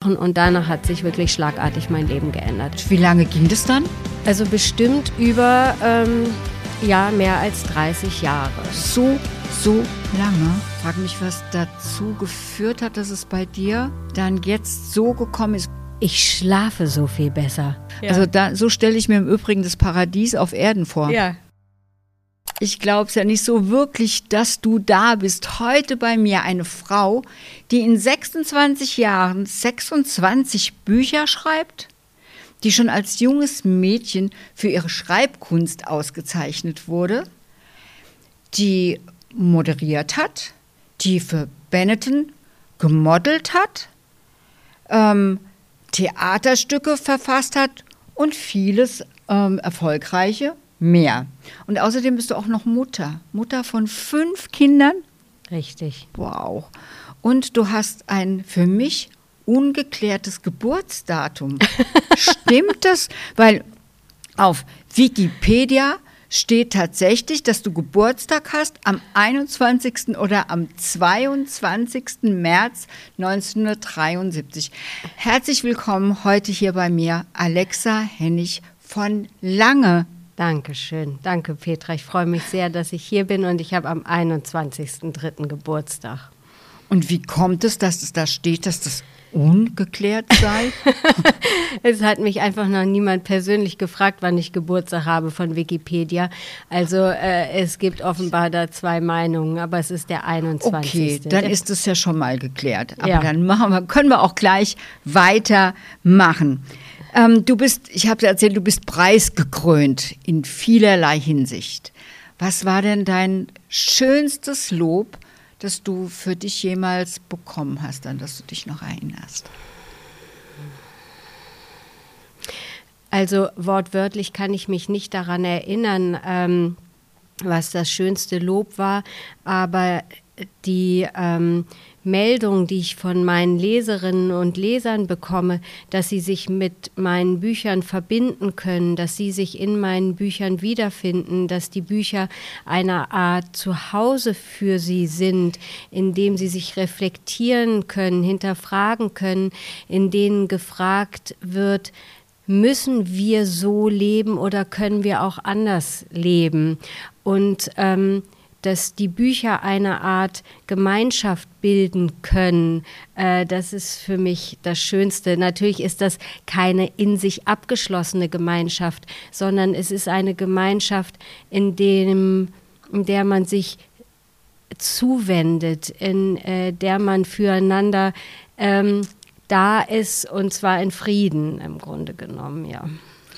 gesprochen und danach hat sich wirklich schlagartig mein Leben geändert. Wie lange ging das dann? Also bestimmt über mehr als 30 Jahre. So lange. Frag mich, was dazu geführt hat, dass es bei dir dann jetzt so gekommen ist. Ich schlafe so viel besser. Ja. Also so stelle ich mir im Übrigen das Paradies auf Erden vor. Ja. Ich glaube es ja nicht so wirklich, dass du da bist. Heute bei mir eine Frau, die in 26 Jahren 26 Bücher schreibt, die schon als junges Mädchen für ihre Schreibkunst ausgezeichnet wurde, die moderiert hat, die für Benetton gemodelt hat, Theaterstücke verfasst hat und vieles erfolgreiche mehr. Und außerdem bist du auch noch Mutter von 5 Kindern. Richtig. Wow. Und du hast ein für mich ungeklärtes Geburtsdatum. Stimmt das? Weil auf Wikipedia steht tatsächlich, dass du Geburtstag hast am 21. oder am 22. März 1973. Herzlich willkommen heute hier bei mir, Alexa Hennig von Lange. Dankeschön. Danke, Petra. Ich freue mich sehr, dass ich hier bin und ich habe am 21.03. Geburtstag. Und wie kommt es, dass es da steht, dass das ungeklärt sei? Es hat mich einfach noch niemand persönlich gefragt, wann ich Geburtstag habe von Wikipedia. Also es gibt offenbar da 2 Meinungen, aber es ist der 21. Okay, dann ist es ja schon mal geklärt. Aber ja, dann können wir auch gleich weitermachen. Ich habe erzählt, du bist preisgekrönt in vielerlei Hinsicht. Was war denn dein schönstes Lob, das du für dich jemals bekommen hast, an das du dich noch erinnerst? Also wortwörtlich kann ich mich nicht daran erinnern, was das schönste Lob war, aber die Meldung, die ich von meinen Leserinnen und Lesern bekomme, dass sie sich mit meinen Büchern verbinden können, dass sie sich in meinen Büchern wiederfinden, dass die Bücher eine Art Zuhause für sie sind, in dem sie sich reflektieren können, hinterfragen können, in denen gefragt wird, müssen wir so leben oder können wir auch anders leben? Und dass die Bücher eine Art Gemeinschaft bilden können, das ist für mich das Schönste. Natürlich ist das keine in sich abgeschlossene Gemeinschaft, sondern es ist eine Gemeinschaft, in der man sich zuwendet, in der man füreinander da ist, und zwar in Frieden im Grunde genommen, ja.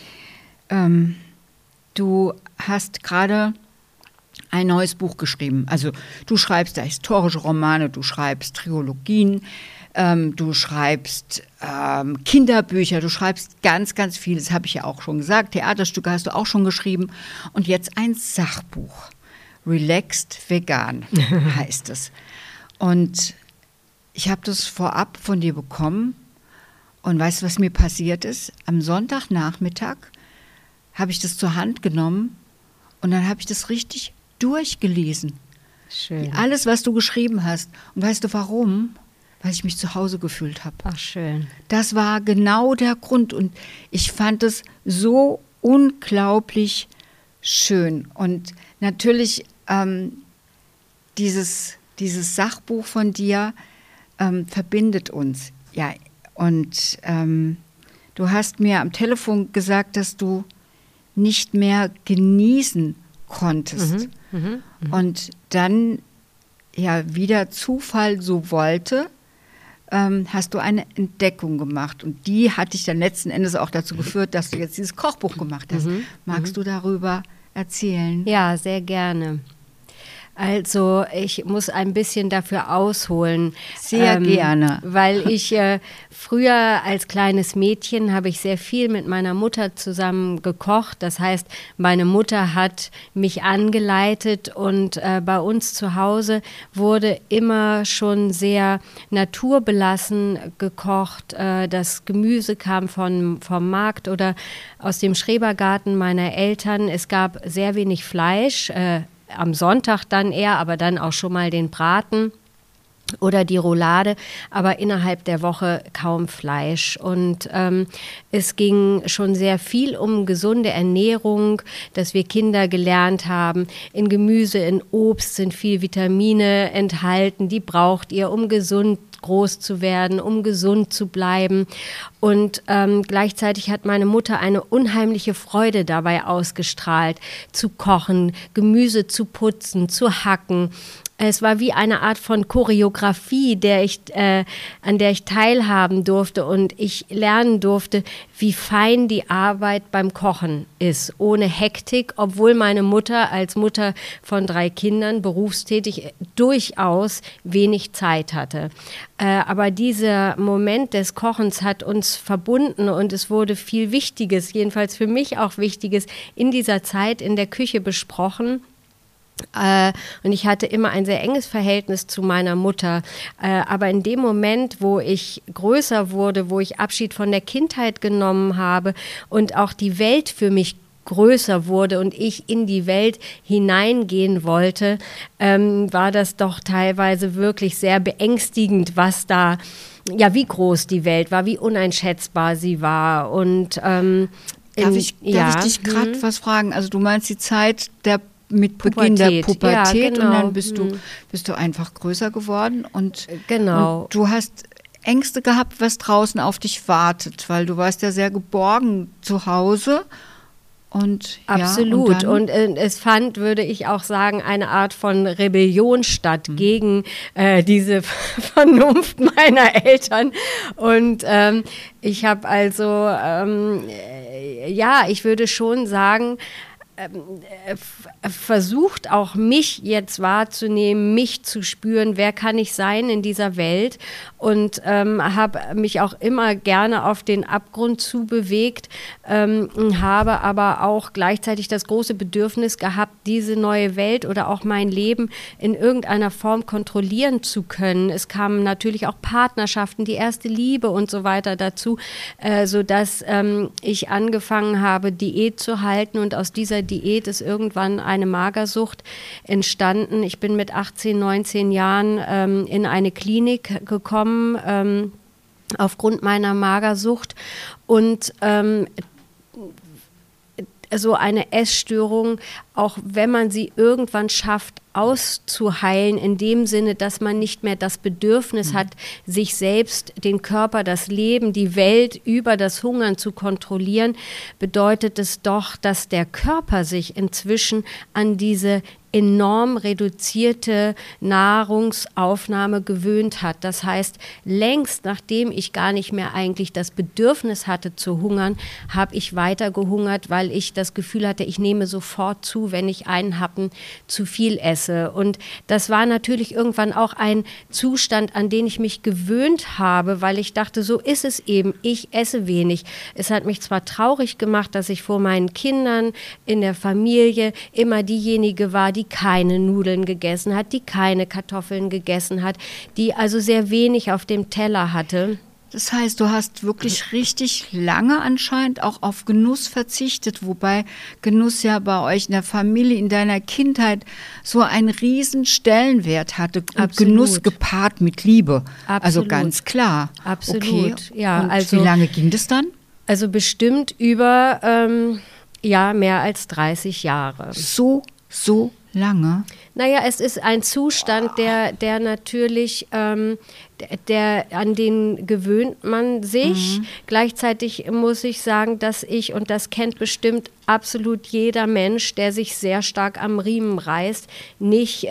Du hast gerade ein neues Buch geschrieben. Also du schreibst da historische Romane, du schreibst Trilogien, du schreibst Kinderbücher, du schreibst ganz, ganz viel. Das habe ich ja auch schon gesagt. Theaterstücke hast du auch schon geschrieben. Und jetzt ein Sachbuch. Relaxed Vegan heißt es. Und ich habe das vorab von dir bekommen. Und weißt du, was mir passiert ist? Am Sonntagnachmittag habe ich das zur Hand genommen und dann habe ich das richtig durchgelesen. Schön. Alles, was du geschrieben hast. Und weißt du warum? Weil ich mich zu Hause gefühlt habe. Ach, schön. Das war genau der Grund. Und ich fand es so unglaublich schön. Und natürlich dieses Sachbuch von dir verbindet uns. Ja, und du hast mir am Telefon gesagt, dass du nicht mehr genießen konntest. Und dann, ja, wie der Zufall so wollte, hast du eine Entdeckung gemacht. Und die hat dich dann letzten Endes auch dazu geführt, dass du jetzt dieses Kochbuch gemacht hast. Magst du darüber erzählen? Ja, sehr gerne. Also ich muss ein bisschen dafür ausholen. Sehr gerne. Weil ich früher als kleines Mädchen habe ich sehr viel mit meiner Mutter zusammen gekocht. Das heißt, meine Mutter hat mich angeleitet und bei uns zu Hause wurde immer schon sehr naturbelassen gekocht. Das Gemüse kam vom Markt oder aus dem Schrebergarten meiner Eltern. Es gab sehr wenig Fleisch, am Sonntag dann eher, aber dann auch schon mal den Braten. oder die Roulade, aber innerhalb der Woche kaum Fleisch. Und es ging schon sehr viel um gesunde Ernährung, dass wir Kinder gelernt haben, in Gemüse, in Obst sind viel Vitamine enthalten, die braucht ihr, um gesund groß zu werden, um gesund zu bleiben. Und gleichzeitig hat meine Mutter eine unheimliche Freude dabei ausgestrahlt, zu kochen, Gemüse zu putzen, zu hacken. Es war wie eine Art von Choreografie, an der ich teilhaben durfte und ich lernen durfte, wie fein die Arbeit beim Kochen ist, ohne Hektik, obwohl meine Mutter als Mutter von 3 Kindern berufstätig durchaus wenig Zeit hatte. Aber dieser Moment des Kochens hat uns verbunden und es wurde viel Wichtiges, jedenfalls für mich auch Wichtiges, in dieser Zeit in der Küche besprochen. Und ich hatte immer ein sehr enges Verhältnis zu meiner Mutter. Aber in dem Moment, wo ich größer wurde, wo ich Abschied von der Kindheit genommen habe und auch die Welt für mich größer wurde und ich in die Welt hineingehen wollte, war das doch teilweise wirklich sehr beängstigend, was da, ja, wie groß die Welt war, wie uneinschätzbar sie war. Und darf ich dich gerade was fragen? Also du meinst die Zeit mit Beginn der Pubertät, ja, genau. Und dann bist du einfach größer geworden und du hast Ängste gehabt, was draußen auf dich wartet, weil du warst ja sehr geborgen zu Hause. Und, absolut. Ja, und es fand, würde ich auch sagen, eine Art von Rebellion statt gegen diese Vernunft meiner Eltern. Und ich habe also, ich würde schon sagen, versucht auch mich jetzt wahrzunehmen, mich zu spüren, wer kann ich sein in dieser Welt und habe mich auch immer gerne auf den Abgrund zu bewegt, habe aber auch gleichzeitig das große Bedürfnis gehabt, diese neue Welt oder auch mein Leben in irgendeiner Form kontrollieren zu können. Es kamen natürlich auch Partnerschaften, die erste Liebe und so weiter dazu, sodass ich angefangen habe, Diät zu halten und aus dieser Diät ist irgendwann eine Magersucht entstanden. Ich bin mit 18, 19 Jahren in eine Klinik gekommen aufgrund meiner Magersucht und so eine Essstörung, auch wenn man sie irgendwann schafft, auszuheilen, in dem Sinne, dass man nicht mehr das Bedürfnis hat, sich selbst, den Körper, das Leben, die Welt über das Hungern zu kontrollieren, bedeutet es doch, dass der Körper sich inzwischen an diese enorm reduzierte Nahrungsaufnahme gewöhnt hat. Das heißt, längst nachdem ich gar nicht mehr eigentlich das Bedürfnis hatte zu hungern, habe ich weiter gehungert, weil ich das Gefühl hatte, ich nehme sofort zu, wenn ich einen Happen zu viel esse. Und das war natürlich irgendwann auch ein Zustand, an den ich mich gewöhnt habe, weil ich dachte, so ist es eben, ich esse wenig. Es hat mich zwar traurig gemacht, dass ich vor meinen Kindern in der Familie immer diejenige war, die keine Nudeln gegessen hat, die keine Kartoffeln gegessen hat, die also sehr wenig auf dem Teller hatte. Das heißt, du hast wirklich richtig lange anscheinend auch auf Genuss verzichtet, wobei Genuss ja bei euch in der Familie, in deiner Kindheit so einen riesen Stellenwert hatte. Und Genuss gepaart mit Liebe. Absolut. Also ganz klar. Absolut, okay. Ja. Und also, wie lange ging das dann? Also bestimmt über mehr als 30 Jahre. So lange? Naja, es ist ein Zustand, der natürlich, an den gewöhnt man sich. Gleichzeitig muss ich sagen, dass ich, und das kennt bestimmt absolut jeder Mensch, der sich sehr stark am Riemen reißt, nicht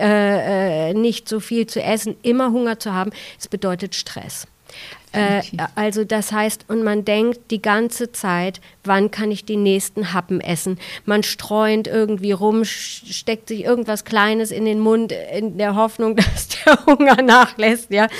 so viel zu essen, immer Hunger zu haben, es bedeutet Stress. Also das heißt, und man denkt die ganze Zeit, wann kann ich den nächsten Happen essen? Man streunt irgendwie rum, steckt sich irgendwas Kleines in den Mund, in der Hoffnung, dass der Hunger nachlässt. Ja?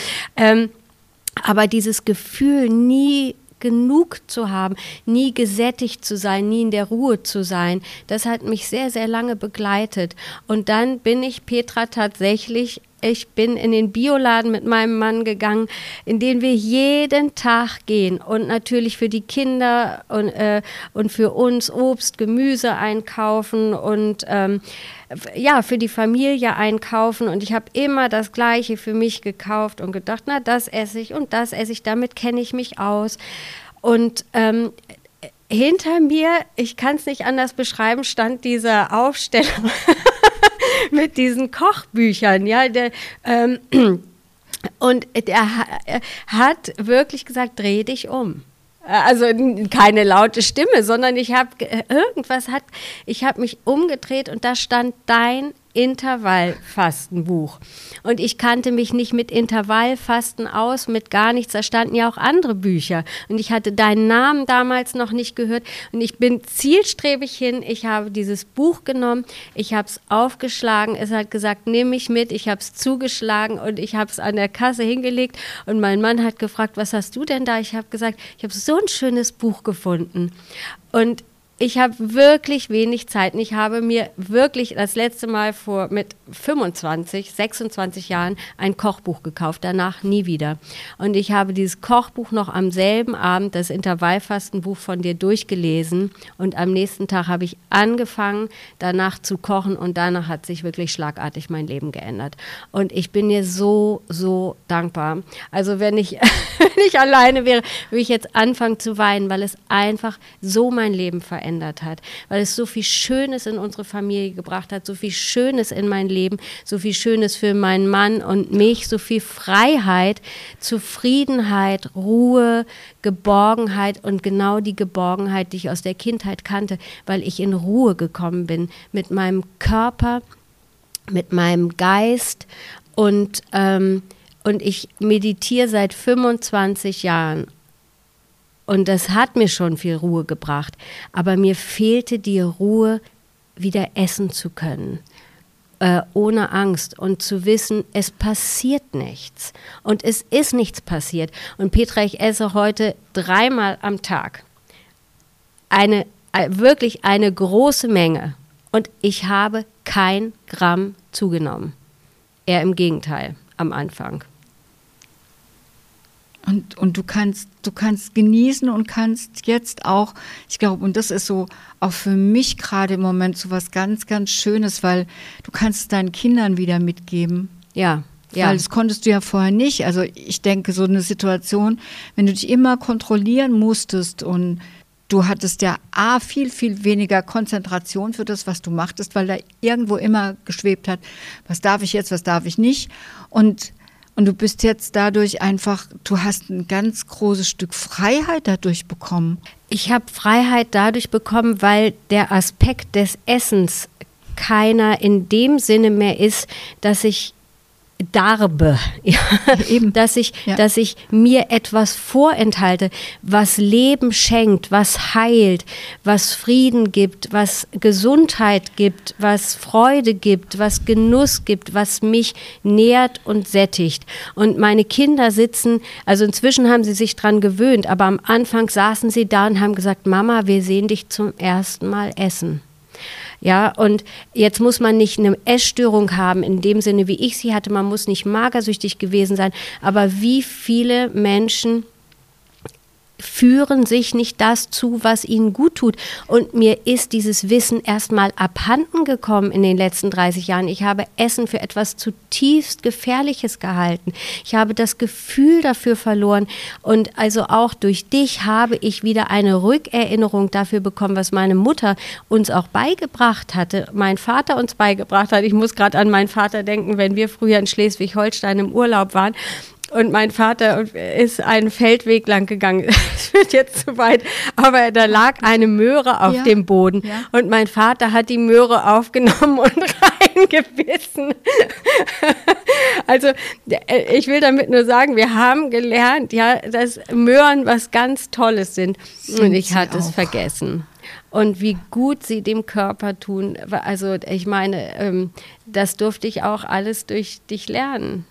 Aber dieses Gefühl, nie genug zu haben, nie gesättigt zu sein, nie in der Ruhe zu sein, das hat mich sehr, sehr lange begleitet. Und dann bin ich, Petra, tatsächlich Ich bin in den Bioladen mit meinem Mann gegangen, in den wir jeden Tag gehen und natürlich für die Kinder und für uns Obst, Gemüse einkaufen und für die Familie einkaufen. Und ich habe immer das Gleiche für mich gekauft und gedacht, na, das esse ich und das esse ich, damit kenne ich mich aus. Und hinter mir, ich kann es nicht anders beschreiben, stand dieser Aufsteller mit diesen Kochbüchern, ja, und der hat wirklich gesagt, dreh dich um. Also keine laute Stimme, sondern ich habe mich umgedreht und da stand dein Intervallfastenbuch. Und ich kannte mich nicht mit Intervallfasten aus, mit gar nichts. Da standen ja auch andere Bücher. Und ich hatte deinen Namen damals noch nicht gehört. Und ich bin zielstrebig hin. Ich habe dieses Buch genommen, ich habe es aufgeschlagen. Es hat gesagt, nimm mich mit. Ich habe es zugeschlagen und ich habe es an der Kasse hingelegt. Und mein Mann hat gefragt, was hast du denn da? Ich habe gesagt, ich habe so ein schönes Buch gefunden. Und ich habe wirklich wenig Zeit. Und ich habe mir wirklich das letzte Mal mit 26 Jahren ein Kochbuch gekauft, danach nie wieder. Und ich habe dieses Kochbuch noch am selben Abend, das Intervallfastenbuch von dir durchgelesen. Und am nächsten Tag habe ich angefangen, danach zu kochen. Und danach hat sich wirklich schlagartig mein Leben geändert. Und ich bin dir so, so dankbar. Also wenn ich alleine wäre, würde ich jetzt anfangen zu weinen, weil es einfach so mein Leben verändert hat, weil es so viel Schönes in unsere Familie gebracht hat, so viel Schönes in mein Leben, so viel Schönes für meinen Mann und mich, so viel Freiheit, Zufriedenheit, Ruhe, Geborgenheit und genau die Geborgenheit, die ich aus der Kindheit kannte, weil ich in Ruhe gekommen bin mit meinem Körper, mit meinem Geist und ich meditiere seit 25 Jahren. Und das hat mir schon viel Ruhe gebracht. Aber mir fehlte die Ruhe, wieder essen zu können, ohne Angst und zu wissen, es passiert nichts. Und es ist nichts passiert. Und Petra, ich esse heute 3-mal am Tag. Wirklich eine große Menge. Und ich habe kein Gramm zugenommen. Eher im Gegenteil, am Anfang. Und du kannst genießen und kannst jetzt auch, ich glaube, und das ist so auch für mich gerade im Moment so was ganz, ganz Schönes, weil du kannst es deinen Kindern wieder mitgeben. Ja. Weil das konntest du ja vorher nicht. Also ich denke, so eine Situation, wenn du dich immer kontrollieren musstest und du hattest ja viel, viel weniger Konzentration für das, was du machtest, weil da irgendwo immer geschwebt hat, was darf ich jetzt, was darf ich nicht. Und du bist jetzt dadurch einfach, du hast ein ganz großes Stück Freiheit dadurch bekommen. Ich habe Freiheit dadurch bekommen, weil der Aspekt des Essens keiner in dem Sinne mehr ist, dass ich darbe, ja, eben. Dass ich mir etwas vorenthalte, was Leben schenkt, was heilt, was Frieden gibt, was Gesundheit gibt, was Freude gibt, was Genuss gibt, was mich nährt und sättigt. Und meine Kinder sitzen, also inzwischen haben sie sich dran gewöhnt, aber am Anfang saßen sie da und haben gesagt, Mama, wir sehen dich zum ersten Mal essen. Ja, und jetzt muss man nicht eine Essstörung haben, in dem Sinne, wie ich sie hatte. Man muss nicht magersüchtig gewesen sein. Aber wie viele Menschen führen sich nicht das zu, was ihnen gut tut. Und mir ist dieses Wissen erstmal abhanden gekommen in den letzten 30 Jahren. Ich habe Essen für etwas zutiefst Gefährliches gehalten. Ich habe das Gefühl dafür verloren. Und also auch durch dich habe ich wieder eine Rückerinnerung dafür bekommen, was meine Mutter uns auch beigebracht hatte, mein Vater uns beigebracht hat. Ich muss gerade an meinen Vater denken, wenn wir früher in Schleswig-Holstein im Urlaub waren. Und mein Vater ist einen Feldweg lang gegangen. Es wird jetzt zu weit. Aber da lag eine Möhre auf dem Boden. Ja. Und mein Vater hat die Möhre aufgenommen und reingebissen. Also ich will damit nur sagen, wir haben gelernt, ja, dass Möhren was ganz Tolles sind. Und ich hatte es vergessen. Und wie gut sie dem Körper tun. Also ich meine, das durfte ich auch alles durch dich lernen.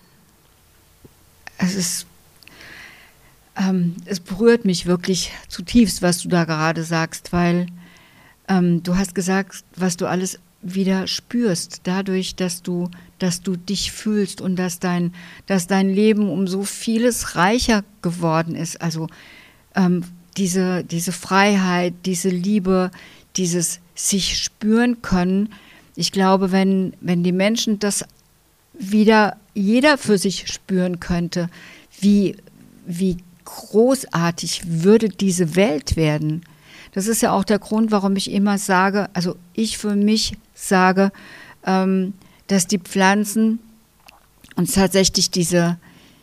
Es berührt mich wirklich zutiefst, was du da gerade sagst, weil du hast gesagt, was du alles wieder spürst, dadurch, dass du dich fühlst und dass dein Leben um so vieles reicher geworden ist. Also diese Freiheit, diese Liebe, dieses sich spüren können. Ich glaube, wenn die Menschen das wieder jeder für sich spüren könnte, wie großartig würde diese Welt werden. Das ist ja auch der Grund, warum ich immer sage, also ich für mich sage, dass die Pflanzen uns tatsächlich diese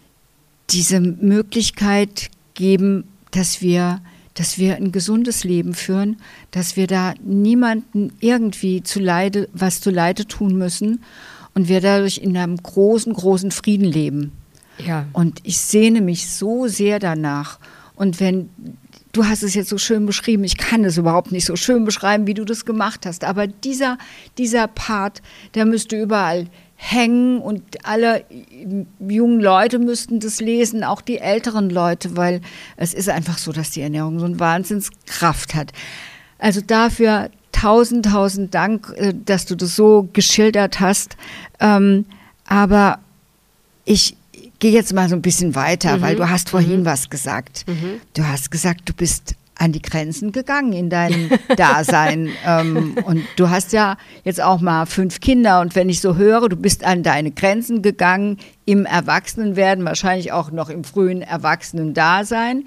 Möglichkeit geben, dass wir ein gesundes Leben führen, dass wir da niemanden irgendwie was zuleide tun müssen und wir dadurch in einem großen, großen Frieden leben. Ja. Und ich sehne mich so sehr danach. Und du hast es jetzt so schön beschrieben, ich kann es überhaupt nicht so schön beschreiben, wie du das gemacht hast, aber dieser Part, der müsste überall hängen und alle jungen Leute müssten das lesen, auch die älteren Leute, weil es ist einfach so, dass die Ernährung so eine Wahnsinnskraft hat. Also dafür tausend Dank, dass du das so geschildert hast. Aber ich gehe jetzt mal so ein bisschen weiter, weil du hast vorhin was gesagt. Du hast gesagt, du bist an die Grenzen gegangen in deinem Dasein. Und du hast ja jetzt auch mal 5 Kinder. Und wenn ich so höre, du bist an deine Grenzen gegangen im Erwachsenenwerden, wahrscheinlich auch noch im frühen Erwachsenen-Dasein.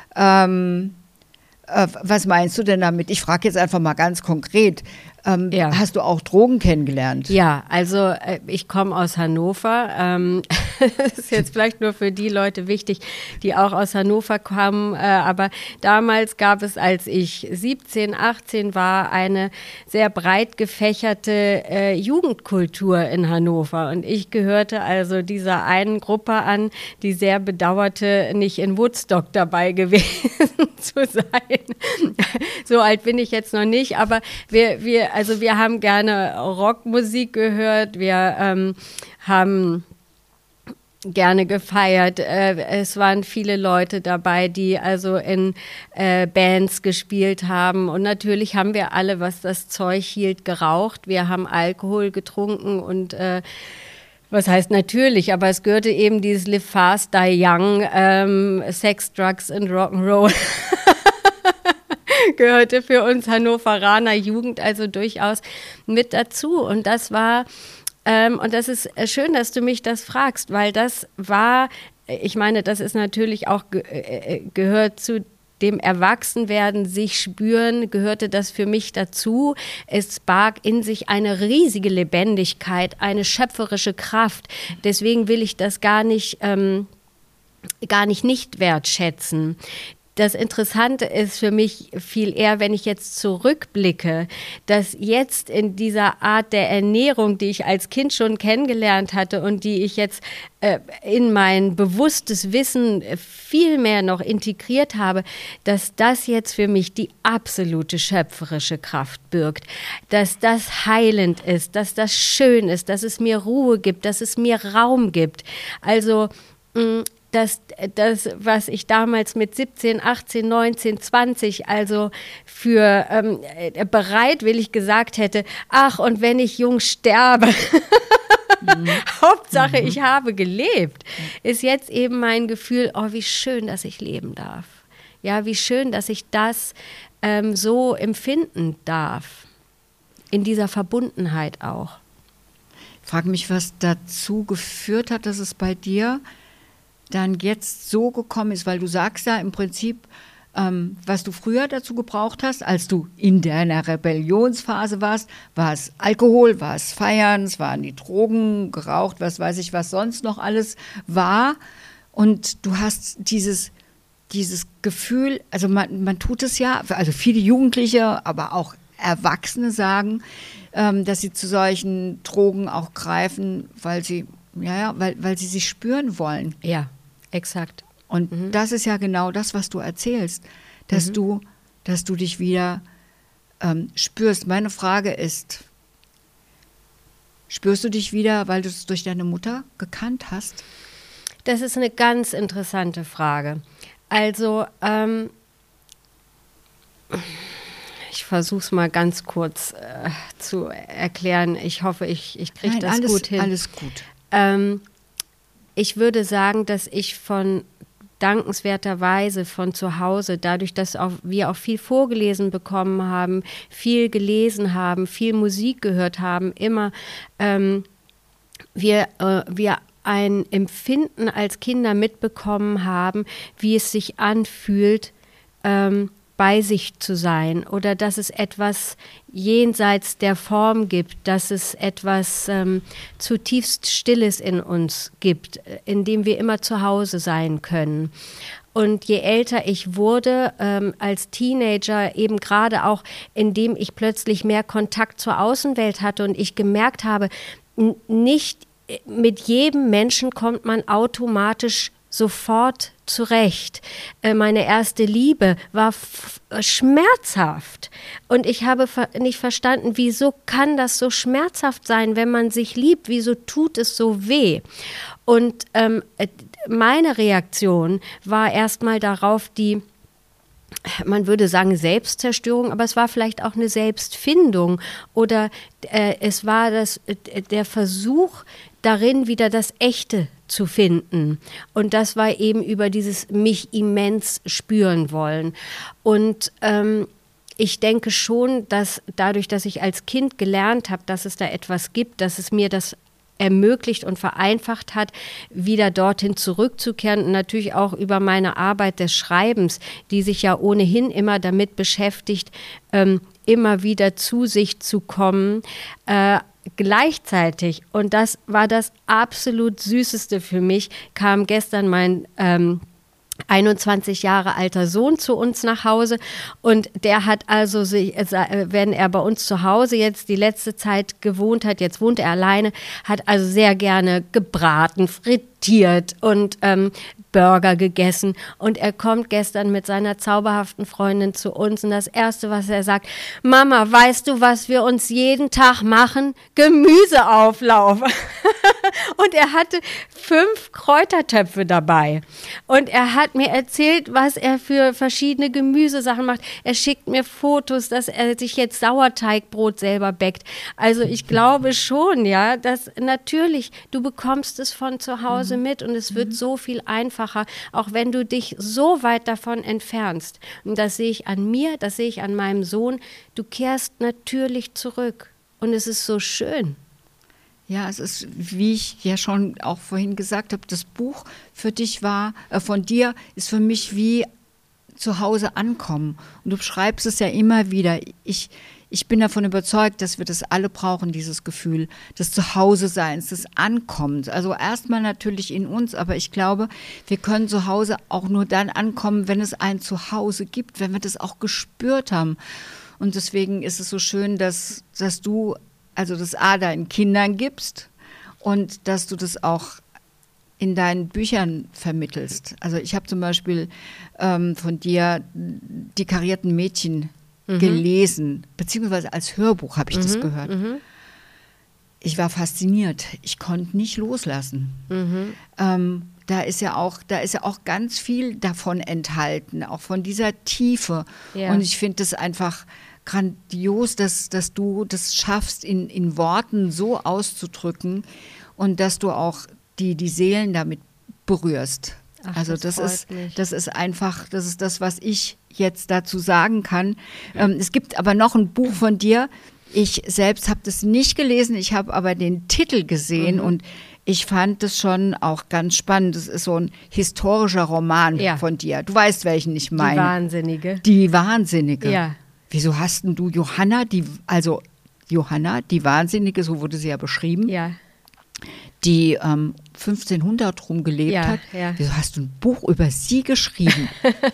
Was meinst du denn damit? Ich frage jetzt einfach mal ganz konkret. Hast du auch Drogen kennengelernt? Ja, also ich komme aus Hannover. Das ist jetzt vielleicht nur für die Leute wichtig, die auch aus Hannover kommen. Aber damals gab es, als ich 17, 18 war, eine sehr breit gefächerte Jugendkultur in Hannover. Und ich gehörte also dieser einen Gruppe an, die sehr bedauerte, nicht in Woodstock dabei gewesen zu sein. So alt bin ich jetzt noch nicht, aber wir haben gerne Rockmusik gehört, wir haben gerne gefeiert. Es waren viele Leute dabei, die also in Bands gespielt haben. Und natürlich haben wir alle, was das Zeug hielt, geraucht. Wir haben Alkohol getrunken und was heißt natürlich, aber es gehörte eben dieses Live Fast, Die Young, Sex, Drugs and Rock'n'Roll. Gehörte für uns Hannoveraner Jugend also durchaus mit dazu. Und das war, und das ist schön, dass du mich das fragst, weil das war, ich meine, das ist natürlich auch, gehört zu dem Erwachsenwerden, sich spüren, gehörte das für mich dazu. Es barg in sich eine riesige Lebendigkeit, eine schöpferische Kraft. Deswegen will ich das gar nicht wertschätzen. Das Interessante ist für mich viel eher, wenn ich jetzt zurückblicke, dass jetzt in dieser Art der Ernährung, die ich als Kind schon kennengelernt hatte und die ich jetzt in mein bewusstes Wissen viel mehr noch integriert habe, dass das jetzt für mich die absolute schöpferische Kraft birgt, dass das heilend ist, dass das schön ist, dass es mir Ruhe gibt, dass es mir Raum gibt. Also das, was ich damals mit 17, 18, 19, 20 also für bereitwillig gesagt hätte, ach, und wenn ich jung sterbe, Hauptsache, ich habe gelebt, ist jetzt eben mein Gefühl, oh, wie schön, dass ich leben darf. Ja, wie schön, dass ich das so empfinden darf. In dieser Verbundenheit auch. Ich frage mich, was dazu geführt hat, dass es bei dir dann jetzt so gekommen ist, weil du sagst ja im Prinzip, was du früher dazu gebraucht hast, als du in deiner Rebellionsphase warst, war es Alkohol, war es Feiern, es waren die Drogen, geraucht, was weiß ich, was sonst noch alles war. Und du hast dieses Gefühl, also man tut es ja, also viele Jugendliche, aber auch Erwachsene sagen, dass sie zu solchen Drogen auch greifen, weil sie sich spüren wollen. Ja, exakt. Und das ist ja genau das, was du erzählst, dass du dich wieder spürst. Meine Frage ist, spürst du dich wieder, weil du es durch deine Mutter gekannt hast? Das ist eine ganz interessante Ich versuche es mal ganz kurz zu erklären. Ich hoffe, ich kriege das gut hin. Alles gut. Ich würde sagen, dass ich dankenswerterweise von zu Hause, dadurch, dass wir auch viel vorgelesen bekommen haben, viel gelesen haben, viel Musik gehört haben, immer wir ein Empfinden als Kinder mitbekommen haben, wie es sich anfühlt, bei sich zu sein oder dass es etwas jenseits der Form gibt, dass es etwas zutiefst Stilles in uns gibt, in dem wir immer zu Hause sein können. Und je älter ich wurde, als Teenager, eben gerade auch, indem ich plötzlich mehr Kontakt zur Außenwelt hatte und ich gemerkt habe, nicht mit jedem Menschen kommt man automatisch sofort zurecht. Meine erste Liebe war schmerzhaft und ich habe nicht verstanden, wieso kann das so schmerzhaft sein, wenn man sich liebt, wieso tut es so weh? Und meine Reaktion war erstmal darauf man würde sagen Selbstzerstörung, aber es war vielleicht auch eine Selbstfindung oder es war der Versuch darin, wieder das Echte zu finden. Und das war eben über dieses mich immens spüren wollen. Und ich denke schon, dass dadurch, dass ich als Kind gelernt habe, dass es da etwas gibt, dass es mir das ermöglicht und vereinfacht hat, wieder dorthin zurückzukehren und natürlich auch über meine Arbeit des Schreibens, die sich ja ohnehin immer damit beschäftigt, immer wieder zu sich zu kommen, gleichzeitig, und das war das absolut Süßeste für mich, kam gestern mein 21 Jahre alter Sohn zu uns nach Hause und der hat also, wenn er bei uns zu Hause jetzt die letzte Zeit gewohnt hat, jetzt wohnt er alleine, hat also sehr gerne gebraten, frittiert und Burger gegessen und er kommt gestern mit seiner zauberhaften Freundin zu uns und das Erste, was er sagt, Mama, weißt du, was wir uns jeden Tag machen? Gemüseauflauf. Und er hatte 5 Kräutertöpfe dabei und er hat mir erzählt, was er für verschiedene Gemüsesachen macht. Er schickt mir Fotos, dass er sich jetzt Sauerteigbrot selber bäckt. Also ich glaube schon, ja, dass natürlich, du bekommst es von zu Hause mit und es wird so viel einfacher, auch wenn du dich so weit davon entfernst. Und das sehe ich an mir, das sehe ich an meinem Sohn. Du kehrst natürlich zurück und es ist so schön. Ja, es ist, wie ich ja schon auch vorhin gesagt habe, das Buch für dich von dir ist für mich wie zu Hause ankommen. Und du schreibst es ja immer wieder. Ich bin davon überzeugt, dass wir das alle brauchen, dieses Gefühl des Zuhause-Seins, des Ankommens. Also erstmal natürlich in uns, aber ich glaube, wir können zu Hause auch nur dann ankommen, wenn es ein Zuhause gibt, wenn wir das auch gespürt haben. Und deswegen ist es so schön, dass du also das deinen Kindern gibst und dass du das auch in deinen Büchern vermittelst. Also ich habe zum Beispiel von dir Die karierten Mädchen gelesen, beziehungsweise als Hörbuch habe ich das gehört. Ich war fasziniert. Ich konnte nicht loslassen. Da ist ja auch ganz viel davon enthalten, auch von dieser Tiefe. Ja. Und ich finde es einfach grandios, dass du das schaffst, in Worten so auszudrücken und dass du auch die Seelen damit berührst. Ach, also das ist einfach, das ist das, was ich jetzt dazu sagen kann. Es gibt aber noch ein Buch von dir. Ich selbst habe das nicht gelesen, ich habe aber den Titel gesehen und ich fand das schon auch ganz spannend. Das ist so ein historischer Roman von dir. Du weißt, welchen ich meine. Die Wahnsinnige. Die Wahnsinnige. Ja. Wieso hast denn du Johanna, die Wahnsinnige, so wurde sie ja beschrieben, die 1500 rumgelebt hat. Ja. Wieso hast du ein Buch über sie geschrieben?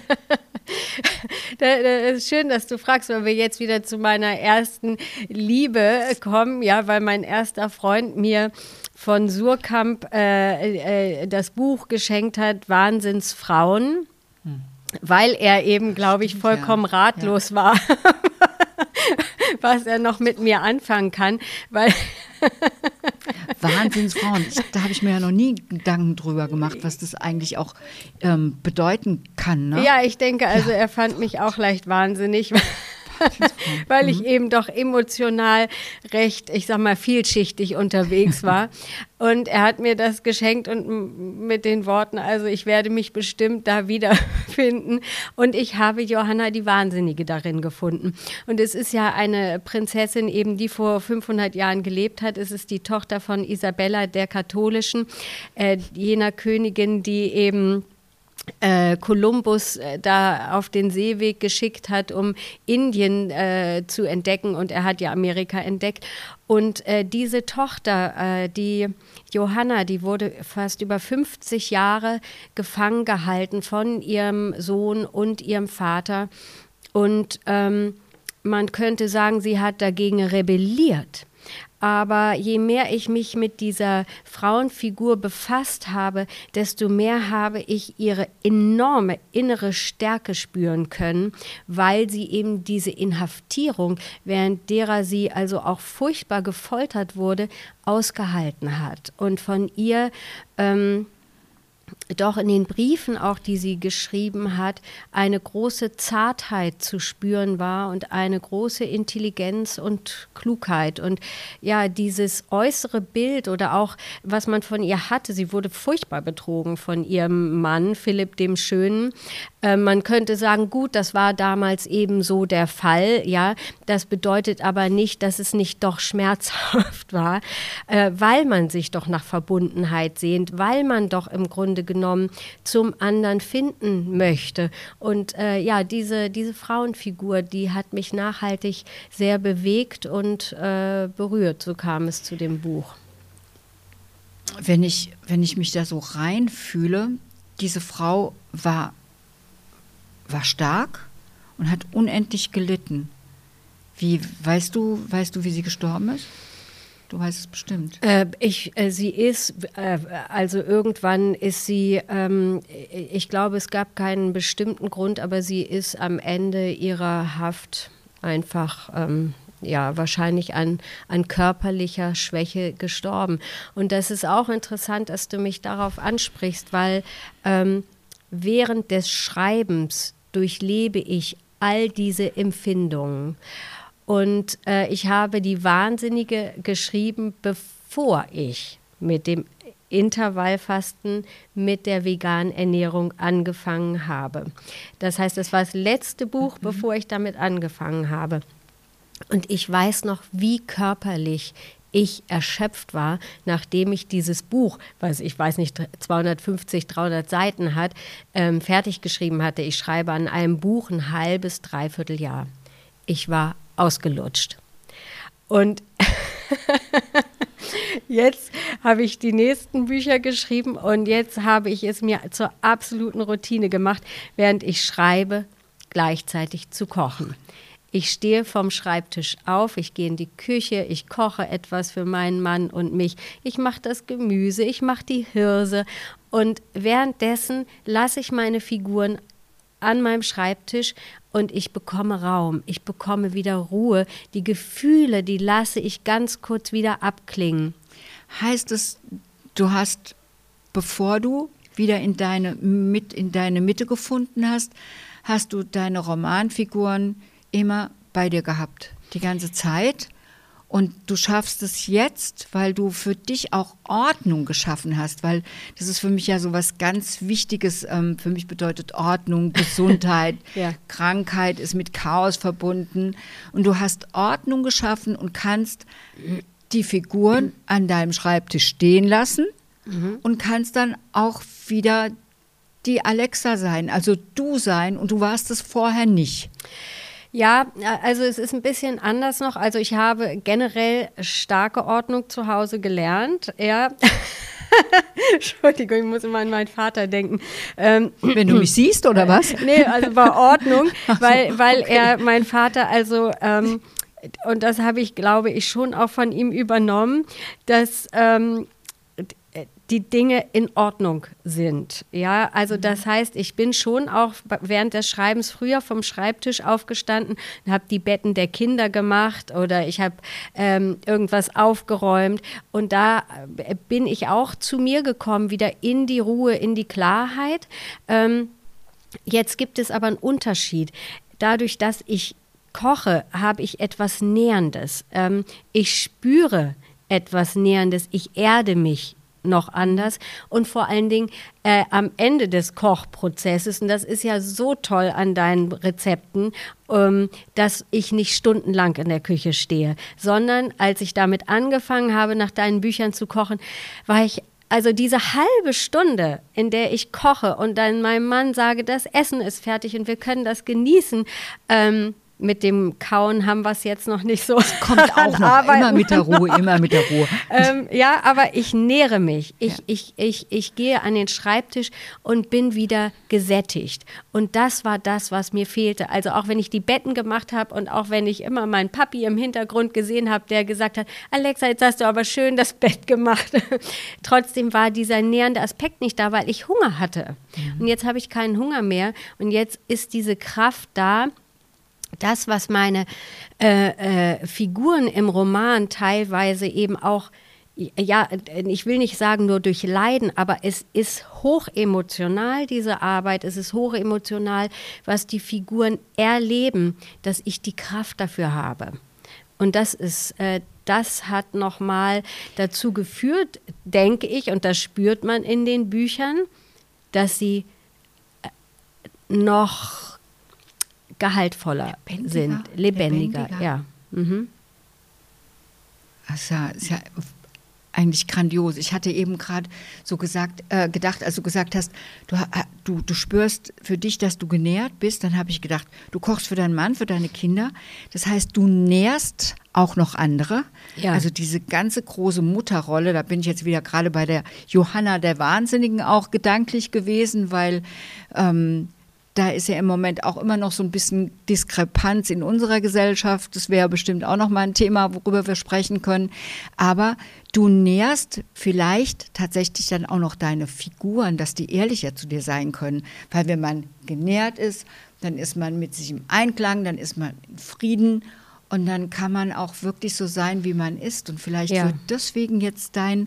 Das ist schön, dass du fragst, weil wir jetzt wieder zu meiner ersten Liebe kommen, ja, weil mein erster Freund mir von Surkamp das Buch geschenkt hat, Wahnsinnsfrauen. Weil er eben, glaube ich, vollkommen ratlos war, was er noch mit mir anfangen kann. Weil Wahnsinnsfrauen, da habe ich mir ja noch nie Gedanken drüber gemacht, was das eigentlich auch bedeuten kann. Ne? Ja, ich denke, also er fand mich auch leicht wahnsinnig. weil ich eben doch emotional recht, ich sag mal, vielschichtig unterwegs war. Und er hat mir das geschenkt und mit den Worten, also ich werde mich bestimmt da wiederfinden. Und ich habe Johanna die Wahnsinnige darin gefunden. Und es ist ja eine Prinzessin eben, die vor 500 Jahren gelebt hat. Es ist die Tochter von Isabella der Katholischen, jener Königin, die eben Kolumbus da auf den Seeweg geschickt hat, um Indien zu entdecken, und er hat ja Amerika entdeckt. Und diese Tochter, die Johanna, die wurde fast über 50 Jahre gefangen gehalten von ihrem Sohn und ihrem Vater. Und man könnte sagen, sie hat dagegen rebelliert. Aber je mehr ich mich mit dieser Frauenfigur befasst habe, desto mehr habe ich ihre enorme innere Stärke spüren können, weil sie eben diese Inhaftierung, während derer sie also auch furchtbar gefoltert wurde, ausgehalten hat. Und von ihr doch in den Briefen auch, die sie geschrieben hat, eine große Zartheit zu spüren war und eine große Intelligenz und Klugheit. Und ja, dieses äußere Bild oder auch, was man von ihr hatte, sie wurde furchtbar betrogen von ihrem Mann, Philipp dem Schönen. Man könnte sagen, gut, das war damals eben so der Fall, ja. Das bedeutet aber nicht, dass es nicht doch schmerzhaft war, weil man sich doch nach Verbundenheit sehnt, weil man doch im Grunde genommen zum anderen finden möchte. Und ja, diese Frauenfigur, die hat mich nachhaltig sehr bewegt und berührt. So kam es zu dem Buch. Wenn ich mich da so reinfühle, diese Frau war stark und hat unendlich gelitten. Weißt du, wie sie gestorben ist? Du weißt es bestimmt. Sie ist, also irgendwann ist sie, ich glaube, es gab keinen bestimmten Grund, aber sie ist am Ende ihrer Haft einfach, ja, wahrscheinlich an körperlicher Schwäche gestorben. Und das ist auch interessant, dass du mich darauf ansprichst, weil während des Schreibens durchlebe ich all diese Empfindungen. Und ich habe die Wahnsinnige geschrieben, bevor ich mit dem Intervallfasten, mit der veganen Ernährung angefangen habe. Das heißt, das war das letzte Buch, bevor ich damit angefangen habe. Und ich weiß noch, wie körperlich ich erschöpft war, nachdem ich dieses Buch, was ich weiß nicht, 250, 300 Seiten hat, fertig geschrieben hatte. Ich schreibe an einem Buch ein halbes, dreiviertel Jahr. Ich war ausgelutscht. Und jetzt habe ich die nächsten Bücher geschrieben und jetzt habe ich es mir zur absoluten Routine gemacht, während ich schreibe, gleichzeitig zu kochen. Ich stehe vom Schreibtisch auf, ich gehe in die Küche, ich koche etwas für meinen Mann und mich. Ich mache das Gemüse, ich mache die Hirse und währenddessen lasse ich meine Figuren an meinem Schreibtisch und ich bekomme Raum, ich bekomme wieder Ruhe. Die Gefühle, die lasse ich ganz kurz wieder abklingen. Heißt es, du hast, bevor du wieder in deine Mitte gefunden hast, hast du deine Romanfiguren immer bei dir gehabt, die ganze Zeit. Und du schaffst es jetzt, weil du für dich auch Ordnung geschaffen hast, weil das ist für mich ja so was ganz Wichtiges. Für mich bedeutet Ordnung, Gesundheit, ja. Krankheit ist mit Chaos verbunden. Und du hast Ordnung geschaffen und kannst die Figuren an deinem Schreibtisch stehen lassen und kannst dann auch wieder die Alexa sein, also du sein, und du warst es vorher nicht. Ja, also es ist ein bisschen anders noch. Also ich habe generell starke Ordnung zu Hause gelernt. Ja. Entschuldigung, ich muss immer an meinen Vater denken. Wenn du mich siehst, oder was? Nee, also bei Ordnung, weil okay. Mein Vater also, und das habe ich, glaube ich, schon auch von ihm übernommen, dass die Dinge in Ordnung sind. Ja, also das heißt, ich bin schon auch während des Schreibens früher vom Schreibtisch aufgestanden und habe die Betten der Kinder gemacht oder ich habe irgendwas aufgeräumt und da bin ich auch zu mir gekommen, wieder in die Ruhe, in die Klarheit. Jetzt gibt es aber einen Unterschied. Dadurch, dass ich koche, habe ich etwas Nährendes. Ich spüre etwas Nährendes. Ich erde mich noch anders und vor allen Dingen am Ende des Kochprozesses, und das ist ja so toll an deinen Rezepten, dass ich nicht stundenlang in der Küche stehe, sondern als ich damit angefangen habe, nach deinen Büchern zu kochen, war ich also diese halbe Stunde, in der ich koche und dann meinem Mann sage, das Essen ist fertig und wir können das genießen, mit dem Kauen haben wir es jetzt noch nicht so. Es kommt auch noch, immer mit der Ruhe. Ja, aber ich nähre mich. Ich gehe an den Schreibtisch und bin wieder gesättigt. Und das war das, was mir fehlte. Also auch wenn ich die Betten gemacht habe und auch wenn ich immer meinen Papi im Hintergrund gesehen habe, der gesagt hat, Alexa, jetzt hast du aber schön das Bett gemacht. Trotzdem war dieser nährende Aspekt nicht da, weil ich Hunger hatte. Und jetzt habe ich keinen Hunger mehr. Und jetzt ist diese Kraft da, das, was meine Figuren im Roman teilweise eben auch, ja, ich will nicht sagen nur durch Leiden, aber es ist hochemotional, diese Arbeit, es ist hochemotional, was die Figuren erleben, dass ich die Kraft dafür habe. Und das hat nochmal dazu geführt, denke ich, und das spürt man in den Büchern, dass sie noch gehaltvoller sind, lebendiger. Ja. Mhm. Das ist ja eigentlich grandios. Ich hatte eben gerade so gedacht, als du gesagt hast, du spürst für dich, dass du genährt bist, dann habe ich gedacht, du kochst für deinen Mann, für deine Kinder. Das heißt, du nährst auch noch andere. Ja. Also diese ganze große Mutterrolle, da bin ich jetzt wieder gerade bei der Johanna der Wahnsinnigen auch gedanklich gewesen, weil da ist ja im Moment auch immer noch so ein bisschen Diskrepanz in unserer Gesellschaft. Das wäre bestimmt auch noch mal ein Thema, worüber wir sprechen können. Aber du nährst vielleicht tatsächlich dann auch noch deine Figuren, dass die ehrlicher zu dir sein können. Weil wenn man genährt ist, dann ist man mit sich im Einklang, dann ist man in Frieden und dann kann man auch wirklich so sein, wie man ist. Und vielleicht wird deswegen jetzt deine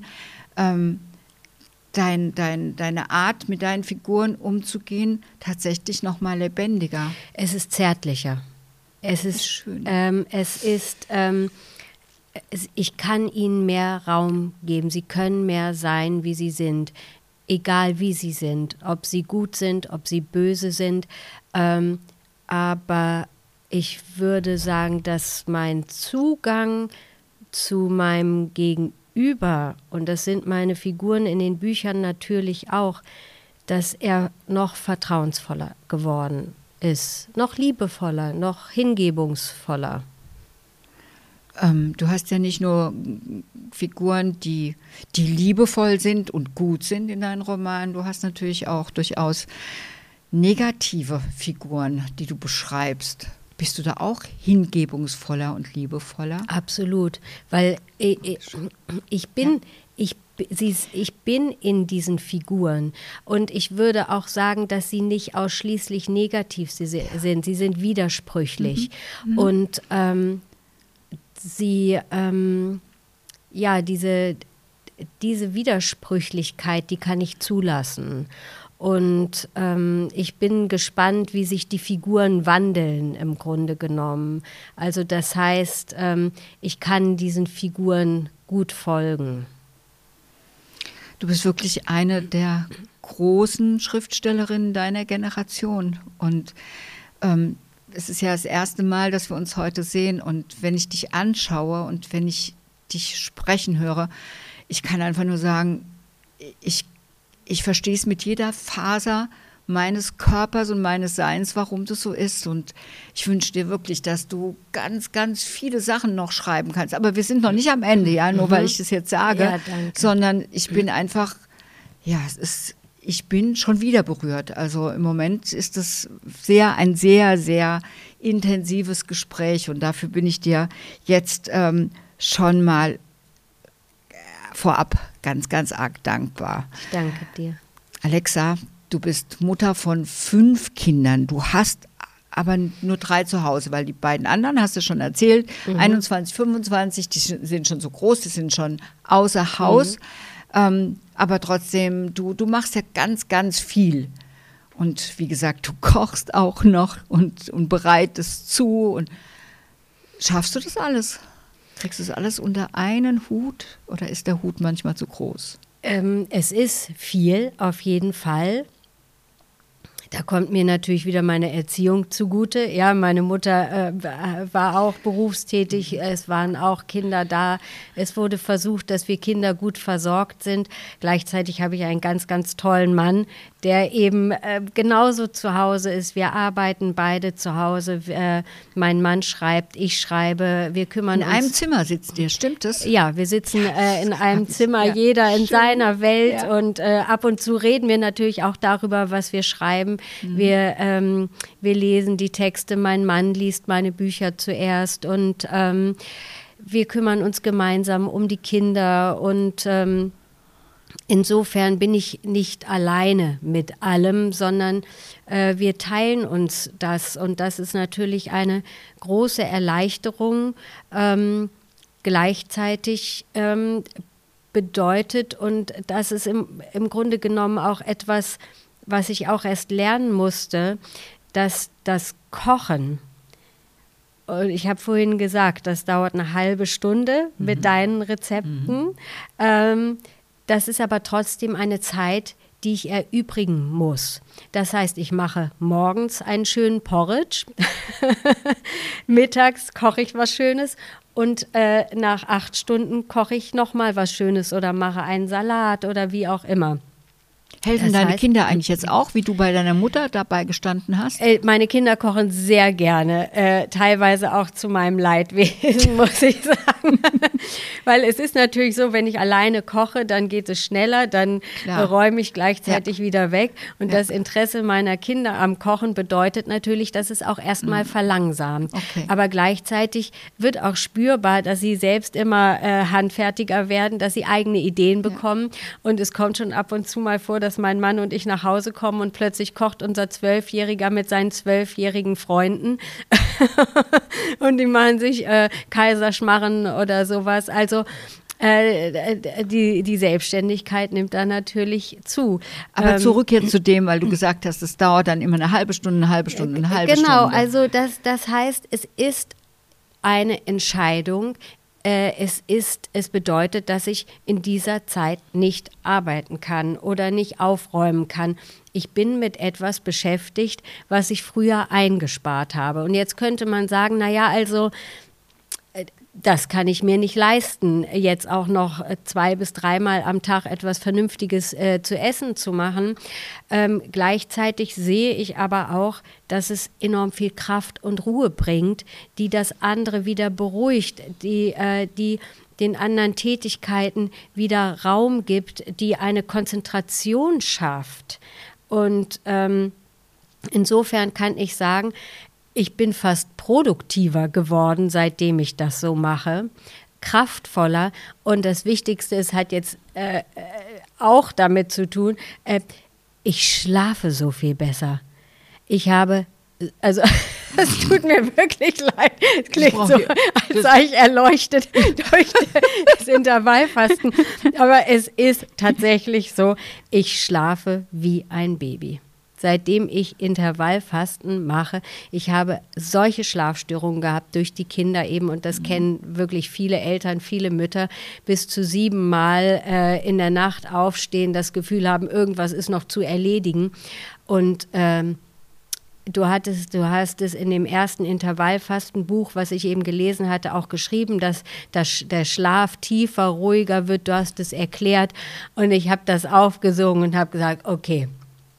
Art, mit deinen Figuren umzugehen, tatsächlich noch mal lebendiger. Es ist zärtlicher. Es ist schön. Ich kann ihnen mehr Raum geben. Sie können mehr sein, wie sie sind. Egal, wie sie sind. Ob sie gut sind, ob sie böse sind. Aber ich würde sagen, dass mein Zugang zu meinem Gegenüber, und das sind meine Figuren in den Büchern natürlich auch, dass er noch vertrauensvoller geworden ist, noch liebevoller, noch hingebungsvoller. Du hast ja nicht nur Figuren, die liebevoll sind und gut sind in deinen Romanen, du hast natürlich auch durchaus negative Figuren, die du beschreibst. Bist du da auch hingebungsvoller und liebevoller? Absolut, weil ich bin in diesen Figuren und ich würde auch sagen, dass sie nicht ausschließlich negativ sind, sie sind widersprüchlich und diese Widersprüchlichkeit, die kann ich zulassen. Und ich bin gespannt, wie sich die Figuren wandeln im Grunde genommen. Also das heißt, ich kann diesen Figuren gut folgen. Du bist wirklich eine der großen Schriftstellerinnen deiner Generation. Und es ist ja das erste Mal, dass wir uns heute sehen. Und wenn ich dich anschaue und wenn ich dich sprechen höre, ich kann einfach nur sagen, ich verstehe es mit jeder Faser meines Körpers und meines Seins, warum das so ist. Und ich wünsche dir wirklich, dass du ganz, ganz viele Sachen noch schreiben kannst. Aber wir sind noch nicht am Ende, ja, nur weil ich das jetzt sage, sondern ich bin einfach, ich bin schon wieder berührt. Also im Moment ist das ein sehr, sehr intensives Gespräch und dafür bin ich dir jetzt schon mal vorab ganz, ganz arg dankbar. Ich danke dir. Alexa, du bist Mutter von 5 Kindern. Du hast aber nur 3 zu Hause, weil die beiden anderen, hast du schon erzählt, 21, 25, die sind schon so groß, die sind schon außer Haus. Aber trotzdem, du machst ja ganz, ganz viel. Und wie gesagt, du kochst auch noch und bereitest zu. Und Schaffst du das alles? Kriegst du das alles unter einen Hut oder ist der Hut manchmal zu groß? Es ist viel, auf jeden Fall. Da kommt mir natürlich wieder meine Erziehung zugute. Ja, meine Mutter war auch berufstätig, es waren auch Kinder da. Es wurde versucht, dass wir Kinder gut versorgt sind. Gleichzeitig habe ich einen ganz, ganz tollen Mann, der eben genauso zu Hause ist. Wir arbeiten beide zu Hause. Mein Mann schreibt, ich schreibe. Wir kümmern uns. In einem Zimmer sitzt ihr, stimmt das? Ja, wir sitzen in einem Zimmer, jeder in seiner Welt. Ja. Und ab und zu reden wir natürlich auch darüber, was wir schreiben. Wir lesen die Texte, mein Mann liest meine Bücher zuerst und wir kümmern uns gemeinsam um die Kinder und insofern bin ich nicht alleine mit allem, sondern wir teilen uns das und das ist natürlich eine große Erleichterung. Gleichzeitig bedeutet, und das ist im Grunde genommen auch etwas, was ich auch erst lernen musste, dass das Kochen, und ich habe vorhin gesagt, das dauert eine halbe Stunde mit deinen Rezepten, das ist aber trotzdem eine Zeit, die ich erübrigen muss. Das heißt, ich mache morgens einen schönen Porridge, mittags koche ich was Schönes und nach 8 Stunden koche ich nochmal was Schönes oder mache einen Salat oder wie auch immer. Helfen deine Kinder eigentlich jetzt auch, wie du bei deiner Mutter dabei gestanden hast? Meine Kinder kochen sehr gerne, teilweise auch zu meinem Leidwesen, muss ich sagen. Weil es ist natürlich so, wenn ich alleine koche, dann geht es schneller, dann räume ich gleichzeitig wieder weg. Und das Interesse meiner Kinder am Kochen bedeutet natürlich, dass es auch erstmal verlangsamt. Okay. Aber gleichzeitig wird auch spürbar, dass sie selbst immer handfertiger werden, dass sie eigene Ideen bekommen. Und es kommt schon ab und zu mal vor, dass mein Mann und ich nach Hause kommen und plötzlich kocht unser 12-Jähriger mit seinen 12-jährigen Freunden und die machen sich Kaiserschmarren oder sowas. Also die Selbstständigkeit nimmt da natürlich zu. Aber zurück jetzt zu dem, weil du gesagt hast, es dauert dann immer eine halbe Stunde. Genau, also das heißt, es ist eine Entscheidung. Es bedeutet, dass ich in dieser Zeit nicht arbeiten kann oder nicht aufräumen kann. Ich bin mit etwas beschäftigt, was ich früher eingespart habe. Und jetzt könnte man sagen, naja, also das kann ich mir nicht leisten, jetzt auch noch 2 bis 3 Mal am Tag etwas Vernünftiges zu essen zu machen. Gleichzeitig sehe ich aber auch, dass es enorm viel Kraft und Ruhe bringt, die das andere wieder beruhigt, die den anderen Tätigkeiten wieder Raum gibt, die eine Konzentration schafft. Und insofern kann ich sagen, ich bin fast produktiver geworden, seitdem ich das so mache, kraftvoller. Und das Wichtigste ist, hat jetzt auch damit zu tun, ich schlafe so viel besser. Ich habe, also es tut mir wirklich leid, es klingt so, als sei ich erleuchtet durch das Intervallfasten. Aber es ist tatsächlich so, ich schlafe wie ein Baby. Seitdem ich Intervallfasten mache, ich habe solche Schlafstörungen gehabt durch die Kinder eben, und das kennen wirklich viele Eltern, viele Mütter, bis zu 7 Mal in der Nacht aufstehen, das Gefühl haben, irgendwas ist noch zu erledigen. Und du hast es in dem ersten Intervallfastenbuch, was ich eben gelesen hatte, auch geschrieben, dass der Schlaf tiefer, ruhiger wird. Du hast es erklärt und ich habe das aufgesungen und habe gesagt, okay,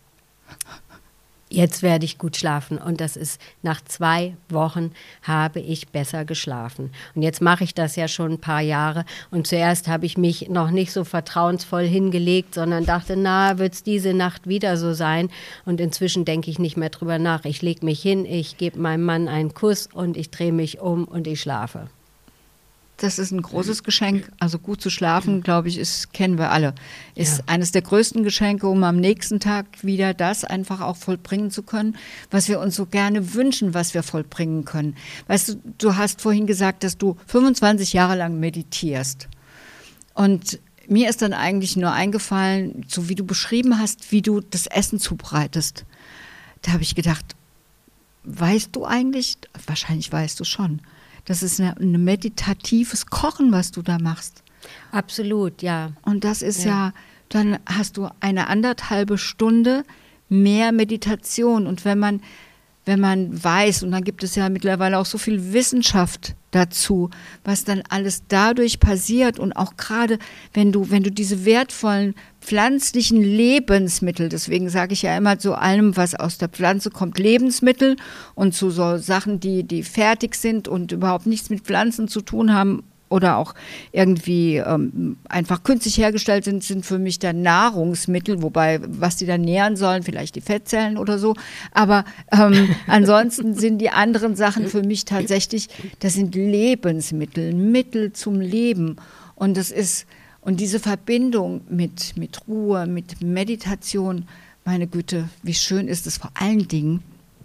jetzt werde ich gut schlafen. Und das ist, nach 2 Wochen habe ich besser geschlafen. Und jetzt mache ich das ja schon ein paar Jahre. Und zuerst habe ich mich noch nicht so vertrauensvoll hingelegt, sondern dachte, wird es diese Nacht wieder so sein? Und inzwischen denke ich nicht mehr drüber nach. Ich lege mich hin, ich gebe meinem Mann einen Kuss und ich drehe mich um und ich schlafe. Das ist ein großes Geschenk. Also gut zu schlafen, glaube ich, kennen wir alle. Ist eines der größten Geschenke, um am nächsten Tag wieder das einfach auch vollbringen zu können, was wir uns so gerne wünschen, was wir vollbringen können. Weißt du, du hast vorhin gesagt, dass du 25 Jahre lang meditierst. Und mir ist dann eigentlich nur eingefallen, so wie du beschrieben hast, wie du das Essen zubereitest. Da habe ich gedacht, weißt du eigentlich, wahrscheinlich weißt du schon, Das ist ein meditatives Kochen, was du da machst. Absolut, ja. Und das ist ja, dann hast du eine 1,5 Stunde mehr Meditation. Und wenn man weiß, und dann gibt es ja mittlerweile auch so viel Wissenschaft dazu, was dann alles dadurch passiert und auch gerade, wenn du diese wertvollen pflanzlichen Lebensmittel, deswegen sage ich ja immer zu allem, was aus der Pflanze kommt, Lebensmittel, und zu so Sachen, die fertig sind und überhaupt nichts mit Pflanzen zu tun haben, oder auch irgendwie einfach künstlich hergestellt sind für mich dann Nahrungsmittel, wobei, was die dann nähren sollen, vielleicht die Fettzellen oder so, aber ansonsten sind die anderen Sachen für mich tatsächlich, das sind Lebensmittel, Mittel zum Leben, und diese Verbindung mit Ruhe, mit Meditation, meine Güte, wie schön ist es vor allen Dingen,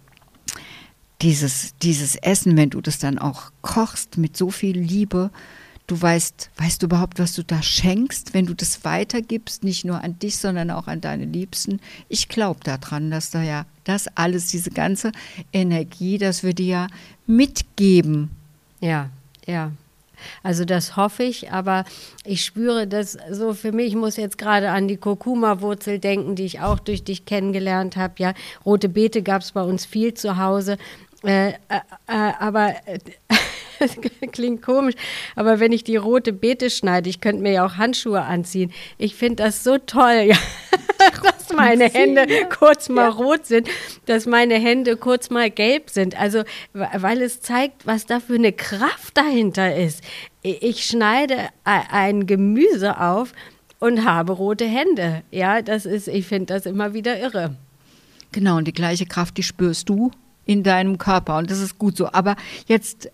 dieses Essen, wenn du das dann auch kochst mit so viel Liebe, weißt du überhaupt, was du da schenkst, wenn du das weitergibst, nicht nur an dich, sondern auch an deine Liebsten. Ich glaube daran, dass das alles, diese ganze Energie, das wir dir ja mitgeben. Ja. Also das hoffe ich, aber ich spüre das so für mich. Ich muss jetzt gerade an die Kurkuma-Wurzel denken, die ich auch durch dich kennengelernt habe. Ja, rote Beete gab es bei uns viel zu Hause. Aber das klingt komisch, aber wenn ich die rote Beete schneide, ich könnte mir ja auch Handschuhe anziehen. Ich finde das so toll, ja, dass meine Hände kurz mal rot sind, dass meine Hände kurz mal gelb sind. Also, weil es zeigt, was da für eine Kraft dahinter ist. Ich schneide ein Gemüse auf und habe rote Hände. Ja, ich finde das immer wieder irre. Genau, und die gleiche Kraft, die spürst du in deinem Körper, und das ist gut so. Aber jetzt,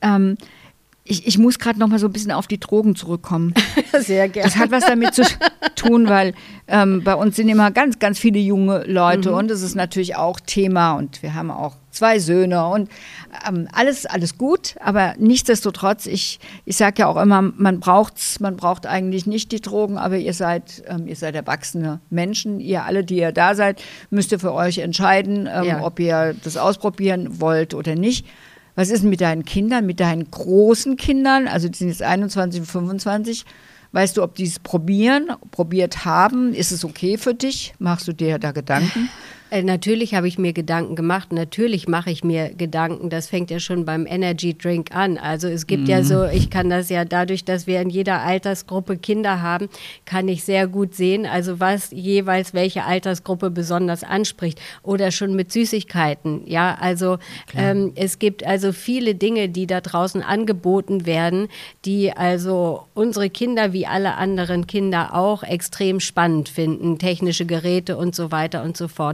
ich muss gerade noch mal so ein bisschen auf die Drogen zurückkommen. Sehr gerne. Das hat was damit zu tun, weil bei uns sind immer ganz, ganz viele junge Leute, und das ist natürlich auch Thema, und wir haben auch 2 Söhne und alles gut, aber nichtsdestotrotz, ich sage ja auch immer, man braucht eigentlich nicht die Drogen, aber ihr seid erwachsene Menschen, ihr alle, die ihr da seid, müsst ihr für euch entscheiden, ob ihr das ausprobieren wollt oder nicht. Was ist denn mit deinen Kindern, mit deinen großen Kindern, also die sind jetzt 21 und 25, weißt du, ob die es probiert haben, ist es okay für dich, machst du dir da Gedanken? Natürlich habe ich mir Gedanken gemacht, natürlich mache ich mir Gedanken, das fängt ja schon beim Energy Drink an. Also es gibt ja so, ich kann das ja dadurch, dass wir in jeder Altersgruppe Kinder haben, kann ich sehr gut sehen, also was jeweils welche Altersgruppe besonders anspricht oder schon mit Süßigkeiten. Ja, also es gibt also viele Dinge, die da draußen angeboten werden, die also unsere Kinder wie alle anderen Kinder auch extrem spannend finden, technische Geräte und so weiter und so fort.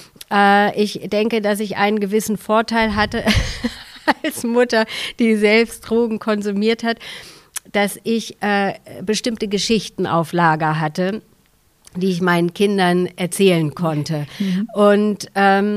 Ich denke, dass ich einen gewissen Vorteil hatte als Mutter, die selbst Drogen konsumiert hat, dass ich bestimmte Geschichten auf Lager hatte, die ich meinen Kindern erzählen konnte. Und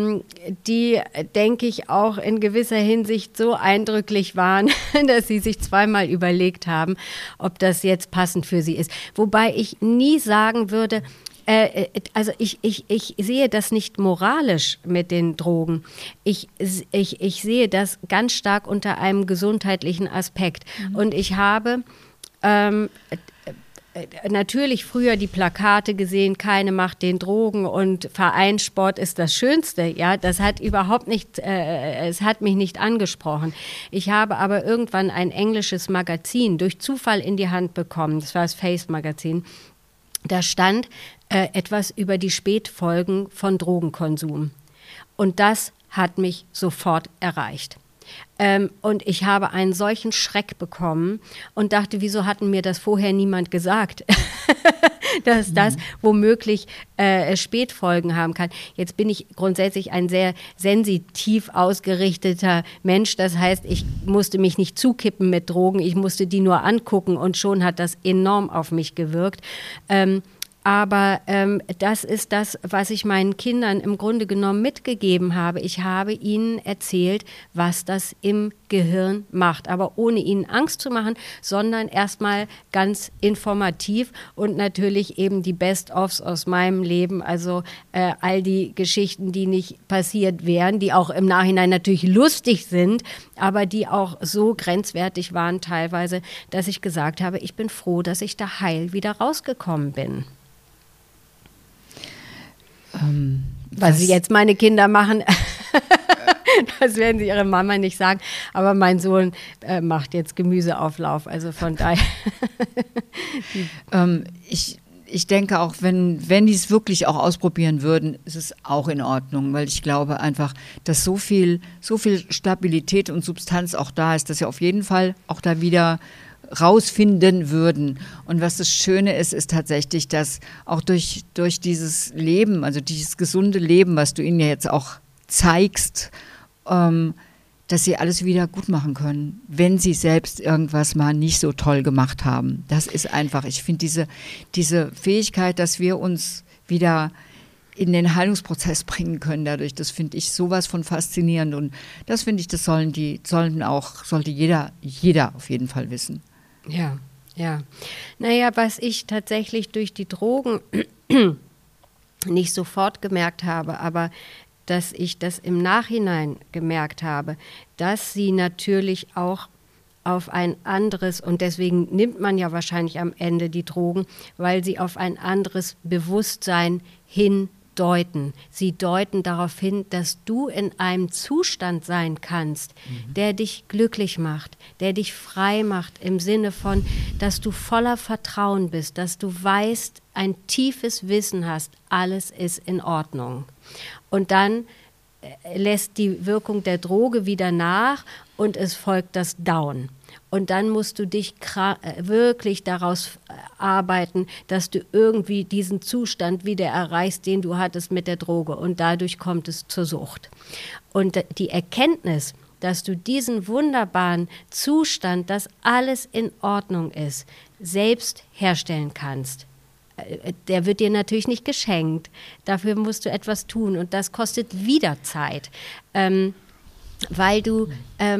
die, denke ich, auch in gewisser Hinsicht so eindrücklich waren, dass sie sich zweimal überlegt haben, ob das jetzt passend für sie ist. Wobei ich nie sagen würde, also ich sehe das nicht moralisch mit den Drogen. Ich sehe das ganz stark unter einem gesundheitlichen Aspekt. Und ich habe natürlich früher die Plakate gesehen, keine macht den Drogen und Vereinssport ist das Schönste. Ja, das hat überhaupt nicht, es hat mich nicht angesprochen. Ich habe aber irgendwann ein englisches Magazin durch Zufall in die Hand bekommen. Das war das Face-Magazin. Da stand etwas über die Spätfolgen von Drogenkonsum. Und das hat mich sofort erreicht. Und ich habe einen solchen Schreck bekommen und dachte, wieso hat mir das vorher niemand gesagt, dass das womöglich Spätfolgen haben kann. Jetzt bin ich grundsätzlich ein sehr sensitiv ausgerichteter Mensch. Das heißt, ich musste mich nicht zukippen mit Drogen, ich musste die nur angucken und schon hat das enorm auf mich gewirkt. Aber das ist das, was ich meinen Kindern im Grunde genommen mitgegeben habe. Ich habe ihnen erzählt, was das im Gehirn macht. Aber ohne ihnen Angst zu machen, sondern erstmal ganz informativ und natürlich eben die Best-ofs aus meinem Leben. Also all die Geschichten, die nicht passiert wären, die auch im Nachhinein natürlich lustig sind, aber die auch so grenzwertig waren teilweise, dass ich gesagt habe, ich bin froh, dass ich da heil wieder rausgekommen bin. Was sie jetzt meine Kinder machen, das werden sie ihrer Mama nicht sagen, aber mein Sohn macht jetzt Gemüseauflauf, also von daher. Ich denke auch, wenn die es wirklich auch ausprobieren würden, ist es auch in Ordnung, weil ich glaube einfach, dass so viel Stabilität und Substanz auch da ist, dass sie auf jeden Fall auch da wieder rausfinden würden. Und was das Schöne ist, ist tatsächlich, dass auch durch dieses Leben, also dieses gesunde Leben, was du ihnen ja jetzt auch zeigst, dass sie alles wieder gut machen können, wenn sie selbst irgendwas mal nicht so toll gemacht haben. Das ist einfach, ich finde diese Fähigkeit, dass wir uns wieder in den Heilungsprozess bringen können dadurch, das finde ich sowas von faszinierend. Und das finde ich, das sollte jeder auf jeden Fall wissen. Ja, ja. Naja, was ich tatsächlich durch die Drogen nicht sofort gemerkt habe, aber dass ich das im Nachhinein gemerkt habe, dass sie natürlich auch auf ein anderes, und deswegen nimmt man ja wahrscheinlich am Ende die Drogen, weil sie auf ein anderes Bewusstsein hindeuten. Sie deuten darauf hin, dass du in einem Zustand sein kannst, der dich glücklich macht, der dich frei macht, im Sinne von, dass du voller Vertrauen bist, dass du weißt, ein tiefes Wissen hast, alles ist in Ordnung. Und dann lässt die Wirkung der Droge wieder nach und es folgt das Down. Und dann musst du dich wirklich daraus arbeiten, dass du irgendwie diesen Zustand wieder erreichst, den du hattest mit der Droge. Und dadurch kommt es zur Sucht. Und die Erkenntnis, dass du diesen wunderbaren Zustand, dass alles in Ordnung ist, selbst herstellen kannst, der wird dir natürlich nicht geschenkt. Dafür musst du etwas tun und das kostet wieder Zeit, weil du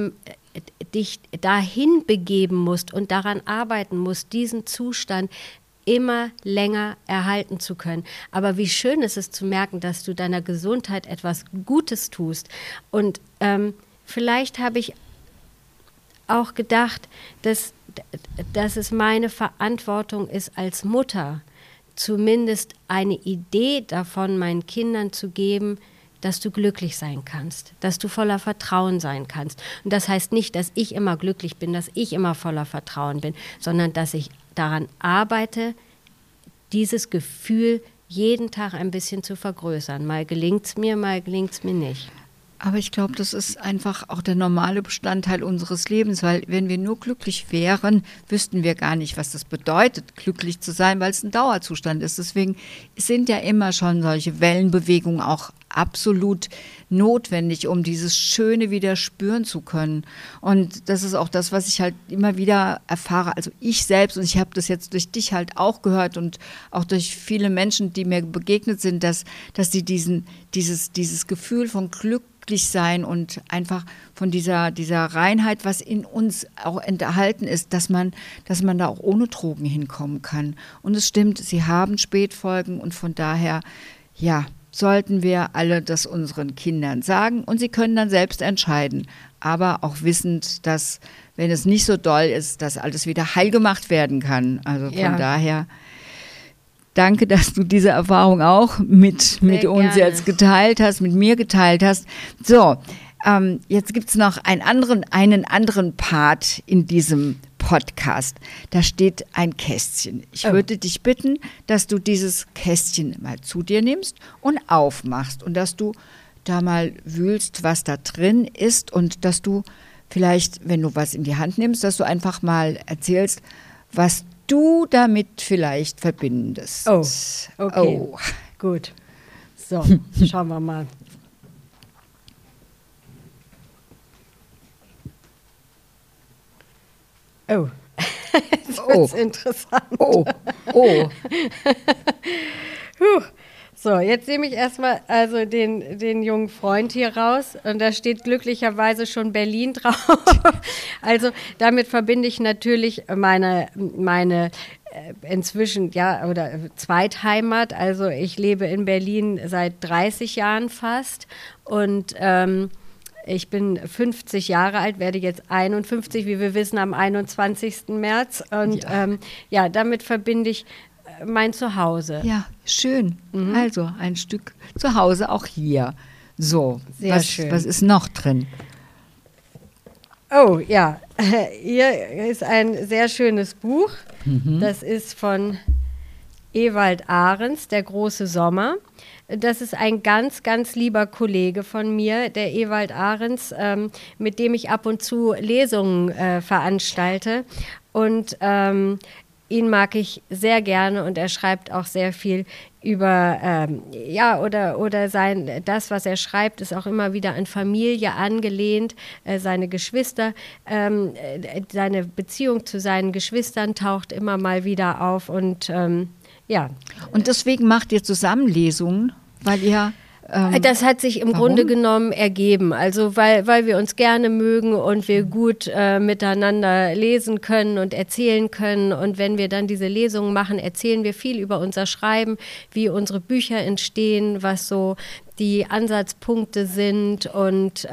dich dahin begeben musst und daran arbeiten musst, diesen Zustand immer länger erhalten zu können. Aber wie schön ist es zu merken, dass du deiner Gesundheit etwas Gutes tust. Und vielleicht habe ich auch gedacht, dass es meine Verantwortung ist als Mutter, zumindest eine Idee davon meinen Kindern zu geben, dass du glücklich sein kannst, dass du voller Vertrauen sein kannst. Und das heißt nicht, dass ich immer glücklich bin, dass ich immer voller Vertrauen bin, sondern dass ich daran arbeite, dieses Gefühl jeden Tag ein bisschen zu vergrößern. Mal gelingt es mir nicht. Aber ich glaube, das ist einfach auch der normale Bestandteil unseres Lebens, weil wenn wir nur glücklich wären, wüssten wir gar nicht, was das bedeutet, glücklich zu sein, weil es ein Dauerzustand ist. Deswegen sind ja immer schon solche Wellenbewegungen auch absolut notwendig, um dieses Schöne wieder spüren zu können. Und das ist auch das, was ich halt immer wieder erfahre. Also ich selbst, und ich habe das jetzt durch dich halt auch gehört und auch durch viele Menschen, die mir begegnet sind, dass sie dieses Gefühl von glücklich sein und einfach von dieser Reinheit, was in uns auch enthalten ist, dass man da auch ohne Drogen hinkommen kann. Und es stimmt, sie haben Spätfolgen und von daher, ja, sollten wir alle das unseren Kindern sagen und sie können dann selbst entscheiden, aber auch wissend, dass, wenn es nicht so doll ist, dass alles wieder heil gemacht werden kann. Also von daher danke, dass du diese Erfahrung auch mit uns jetzt geteilt hast, mit mir geteilt hast. So, jetzt gibt es noch einen anderen Part in diesem Podcast. Da steht ein Kästchen. Ich würde dich bitten, dass du dieses Kästchen mal zu dir nimmst und aufmachst und dass du da mal wühlst, was da drin ist und dass du vielleicht, wenn du was in die Hand nimmst, dass du einfach mal erzählst, was du damit vielleicht verbindest. Oh, okay. Oh. Gut. So, schauen wir mal. Oh, das ist interessant. Oh. So, jetzt nehme ich erstmal also den jungen Freund hier raus und da steht glücklicherweise schon Berlin drauf. Also damit verbinde ich natürlich meine inzwischen, ja, oder Zweitheimat. Also ich lebe in Berlin seit 30 Jahren fast und ich bin 50 Jahre alt, werde jetzt 51, wie wir wissen, am 21. März. Und damit verbinde ich mein Zuhause. Ja, schön. Also ein Stück Zuhause auch hier. So, sehr schön. Was ist noch drin? Oh ja, hier ist ein sehr schönes Buch. Das ist von Ewald Ahrens, Der große Sommer. Das ist ein ganz, ganz lieber Kollege von mir, der Ewald Ahrens, mit dem ich ab und zu Lesungen veranstalte. Und ihn mag ich sehr gerne und er schreibt auch sehr viel über, das, was er schreibt, ist auch immer wieder an Familie angelehnt. Seine Geschwister, seine Beziehung zu seinen Geschwistern taucht immer mal wieder auf und Und deswegen macht ihr Zusammenlesungen, weil ihr... das hat sich im Grunde genommen ergeben, also weil wir uns gerne mögen und wir gut miteinander lesen können und erzählen können und wenn wir dann diese Lesungen machen, erzählen wir viel über unser Schreiben, wie unsere Bücher entstehen, was so die Ansatzpunkte sind und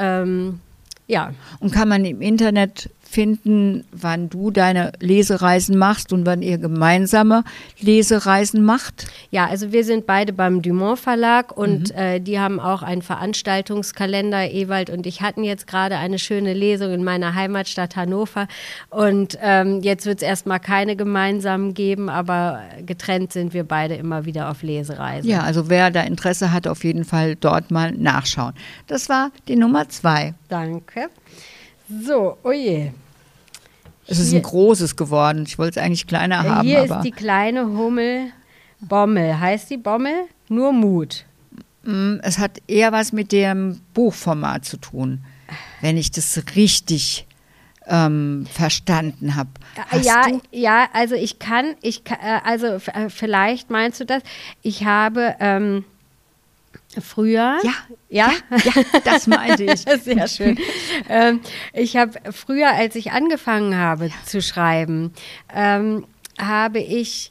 Und kann man im Internet finden, wann du deine Lesereisen machst und wann ihr gemeinsame Lesereisen macht? Ja, also wir sind beide beim Dumont Verlag und die haben auch einen Veranstaltungskalender. Ewald und ich hatten jetzt gerade eine schöne Lesung in meiner Heimatstadt Hannover und jetzt wird es erstmal keine gemeinsamen geben, aber getrennt sind wir beide immer wieder auf Lesereisen. Ja, also wer da Interesse hat, auf jeden Fall dort mal nachschauen. Das war die Nummer 2. Danke. So, oje. Es ist ein großes geworden. Ich wollte es eigentlich kleiner haben. Hier ist die kleine Hummel Bommel. Heißt die Bommel? Nur Mut. Es hat eher was mit dem Buchformat zu tun, wenn ich das richtig verstanden habe. Ja, also also vielleicht meinst du das. Ich habe früher. Ja, das meinte ich. Sehr schön. Ich habe früher, als ich angefangen habe zu schreiben, habe ich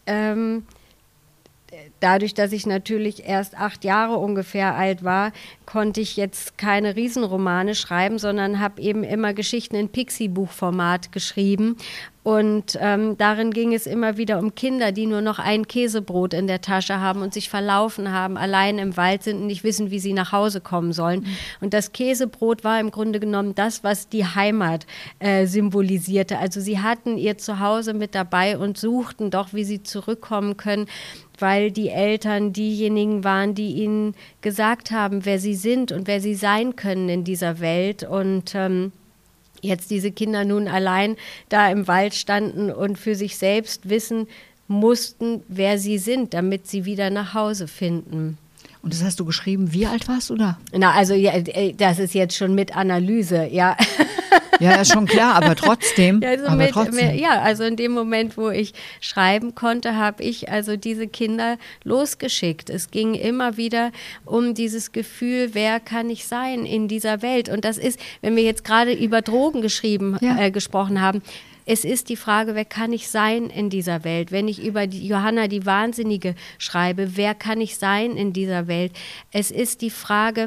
dadurch, dass ich natürlich erst 8 Jahre ungefähr alt war, konnte ich jetzt keine Riesenromane schreiben, sondern habe eben immer Geschichten in Pixie-Buchformat geschrieben. Und darin ging es immer wieder um Kinder, die nur noch ein Käsebrot in der Tasche haben und sich verlaufen haben, allein im Wald sind und nicht wissen, wie sie nach Hause kommen sollen. Und das Käsebrot war im Grunde genommen das, was die Heimat symbolisierte. Also sie hatten ihr Zuhause mit dabei und suchten doch, wie sie zurückkommen können, weil die Eltern diejenigen waren, die ihnen gesagt haben, wer sie sind und wer sie sein können in dieser Welt. Und jetzt diese Kinder nun allein da im Wald standen und für sich selbst wissen mussten, wer sie sind, damit sie wieder nach Hause finden. Und das hast du geschrieben, wie alt warst du da? Na, also ja, das ist jetzt schon mit Analyse, ja. Ja, ist schon klar, aber trotzdem. Also in dem Moment, wo ich schreiben konnte, habe ich also diese Kinder losgeschickt. Es ging immer wieder um dieses Gefühl, wer kann ich sein in dieser Welt? Und das ist, wenn wir jetzt gerade über Drogen gesprochen haben, es ist die Frage, wer kann ich sein in dieser Welt? Wenn ich über die Johanna die Wahnsinnige schreibe, wer kann ich sein in dieser Welt? Es ist die Frage,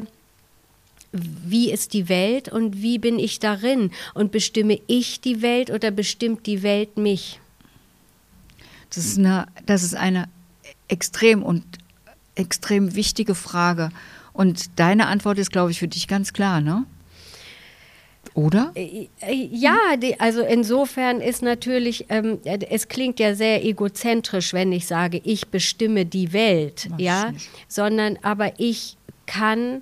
wie ist die Welt und wie bin ich darin? Und bestimme ich die Welt oder bestimmt die Welt mich? Das ist eine extrem wichtige Frage. Und deine Antwort ist, glaube ich, für dich ganz klar, ne? Oder? Ja, also insofern ist natürlich, es klingt ja sehr egozentrisch, wenn ich sage, ich bestimme die Welt, ja, sondern aber ich kann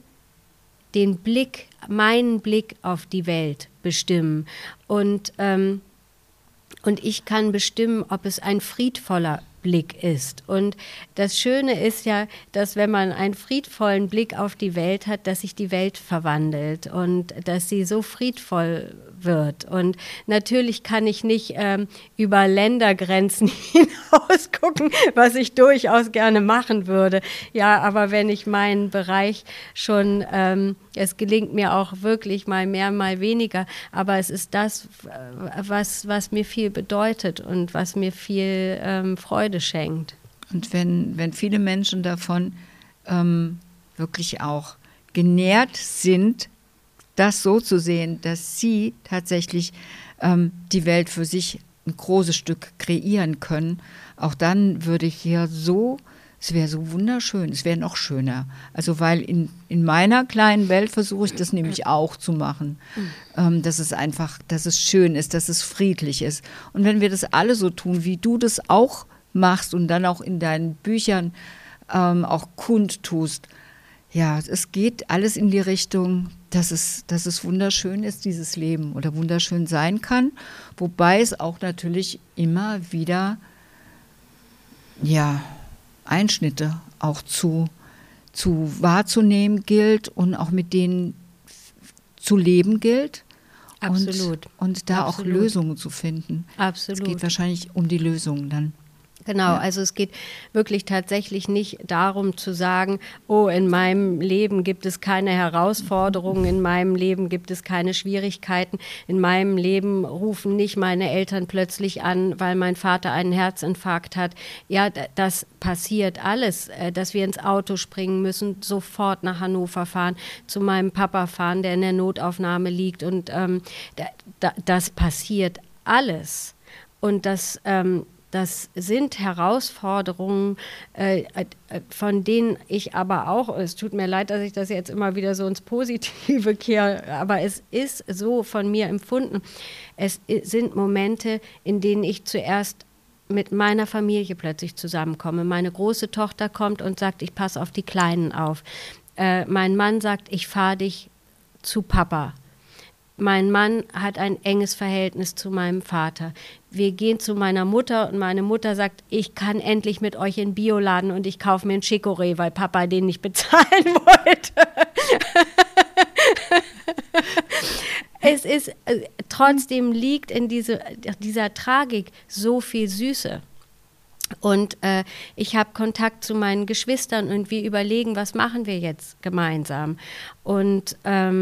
meinen Blick auf die Welt bestimmen. Und ich kann bestimmen, ob es ein friedvoller Blick ist. Und das Schöne ist ja, dass wenn man einen friedvollen Blick auf die Welt hat, dass sich die Welt verwandelt und dass sie so friedvoll wird. Und natürlich kann ich nicht über Ländergrenzen hinaus gucken, was ich durchaus gerne machen würde. Ja, aber wenn ich meinen Bereich schon, es gelingt mir auch wirklich mal mehr, mal weniger, aber es ist das, was mir viel bedeutet und was mir viel Freude schenkt. Und wenn viele Menschen davon wirklich auch genährt sind, das so zu sehen, dass sie tatsächlich die Welt für sich ein großes Stück kreieren können, auch dann würde ich hier es wäre so wunderschön, es wäre noch schöner. Also weil in meiner kleinen Welt versuche ich das nämlich auch zu machen, dass es schön ist, dass es friedlich ist. Und wenn wir das alle so tun, wie du das auch machst und dann auch in deinen Büchern auch kundtust, ja, es geht alles in die Richtung, dass es wunderschön ist, dieses Leben, oder wunderschön sein kann, wobei es auch natürlich immer wieder, ja, Einschnitte auch zu wahrzunehmen gilt und auch mit denen zu leben gilt. Absolut. Und da auch Lösungen zu finden. Absolut. Es geht wahrscheinlich um die Lösungen dann. Genau, also es geht wirklich tatsächlich nicht darum zu sagen, oh, in meinem Leben gibt es keine Herausforderungen, in meinem Leben gibt es keine Schwierigkeiten, in meinem Leben rufen nicht meine Eltern plötzlich an, weil mein Vater einen Herzinfarkt hat. Ja, das passiert alles, dass wir ins Auto springen müssen, sofort nach Hannover fahren, zu meinem Papa fahren, der in der Notaufnahme liegt, und das passiert alles. Und das sind Herausforderungen, von denen ich aber auch, es tut mir leid, dass ich das jetzt immer wieder so ins Positive kehre, aber es ist so von mir empfunden. Es sind Momente, in denen ich zuerst mit meiner Familie plötzlich zusammenkomme. Meine große Tochter kommt und sagt, ich passe auf die Kleinen auf. Mein Mann sagt, ich fahre dich zu Papa. Mein Mann hat ein enges Verhältnis zu meinem Vater. Wir gehen zu meiner Mutter und meine Mutter sagt, ich kann endlich mit euch in den Bioladen und ich kaufe mir einen Chicorée, weil Papa den nicht bezahlen wollte. Es ist, trotzdem liegt in dieser Tragik so viel Süße. Und ich habe Kontakt zu meinen Geschwistern und wir überlegen, was machen wir jetzt gemeinsam. Und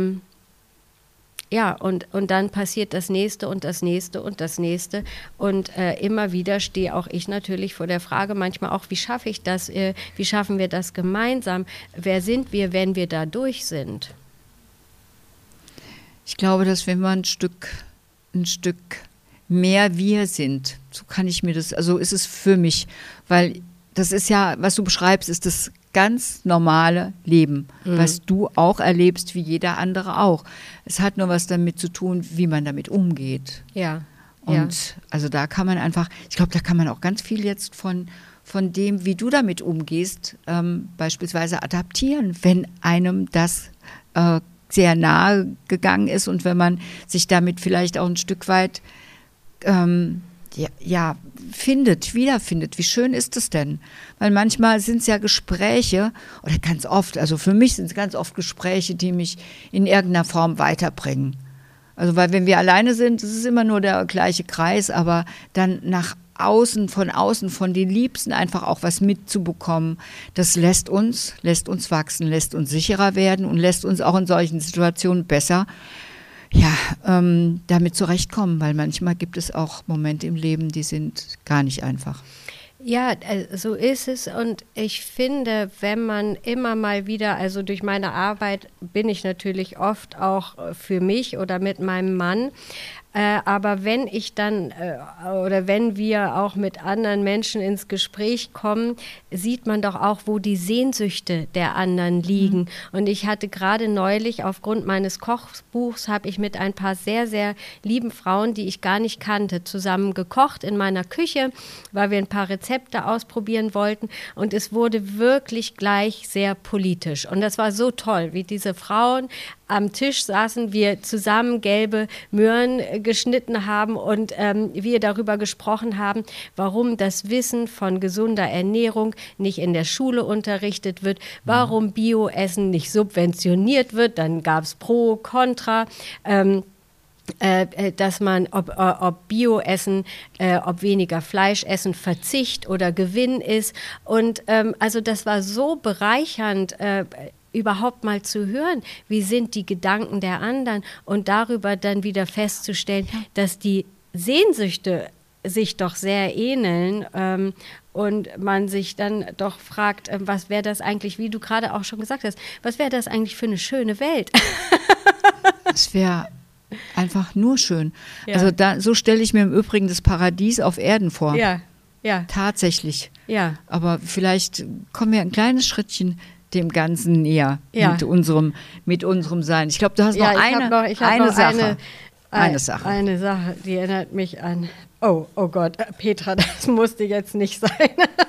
ja, und dann passiert das Nächste und das Nächste und das Nächste. Und immer wieder stehe auch ich natürlich vor der Frage, manchmal auch, wie schaffe ich das, wie schaffen wir das gemeinsam? Wer sind wir, wenn wir da durch sind? Ich glaube, dass wenn wir ein Stück mehr wir sind, so kann ich mir das, also ist es für mich, weil das ist ja, was du beschreibst, ist das ganz normale Leben, was du auch erlebst, wie jeder andere auch. Es hat nur was damit zu tun, wie man damit umgeht. Ja. Und also da kann man einfach, ich glaube, da kann man auch ganz viel jetzt von dem, wie du damit umgehst, beispielsweise adaptieren, wenn einem das sehr nahe gegangen ist und wenn man sich damit vielleicht auch ein Stück weit wiederfindet. Wie schön ist es denn? Weil manchmal sind es ja Gespräche, oder ganz oft, also für mich sind es ganz oft Gespräche, die mich in irgendeiner Form weiterbringen. Also weil wenn wir alleine sind, es ist immer nur der gleiche Kreis, aber dann nach außen, von den Liebsten einfach auch was mitzubekommen, das lässt uns wachsen, lässt uns sicherer werden und lässt uns auch in solchen Situationen besser damit zurechtkommen, weil manchmal gibt es auch Momente im Leben, die sind gar nicht einfach. Ja, so ist es, und ich finde, wenn man immer mal wieder, also durch meine Arbeit bin ich natürlich oft auch für mich oder mit meinem Mann, aber wenn ich dann oder wenn wir auch mit anderen Menschen ins Gespräch kommen, sieht man doch auch, wo die Sehnsüchte der anderen liegen. Und ich hatte gerade neulich, aufgrund meines Kochbuchs, habe ich mit ein paar sehr, sehr lieben Frauen, die ich gar nicht kannte, zusammen gekocht in meiner Küche, weil wir ein paar Rezepte ausprobieren wollten. Und es wurde wirklich gleich sehr politisch. Und das war so toll, wie diese Frauen am Tisch saßen, wir zusammen gelbe Möhren geschnitten haben und wir darüber gesprochen haben, warum das Wissen von gesunder Ernährung nicht in der Schule unterrichtet wird, warum Bioessen nicht subventioniert wird. Dann gab es Pro, Contra. dass man, ob Bio-Essen, ob weniger Fleisch essen Verzicht oder Gewinn ist. Und also das war so bereichernd, überhaupt mal zu hören, wie sind die Gedanken der anderen und darüber dann wieder festzustellen, dass die Sehnsüchte sich doch sehr ähneln und man sich dann doch fragt, was wäre das eigentlich, wie du gerade auch schon gesagt hast, was wäre das eigentlich für eine schöne Welt? Es wäre einfach nur schön. Ja. Also so stelle ich mir im Übrigen das Paradies auf Erden vor. Ja, ja. Tatsächlich. Ja. Aber vielleicht kommen wir ein kleines Schrittchen dem Ganzen näher mit unserem Sein. Ich glaube, du hast noch eine Sache. Eine Sache, die erinnert mich an, oh Gott, Petra, das musste jetzt nicht sein.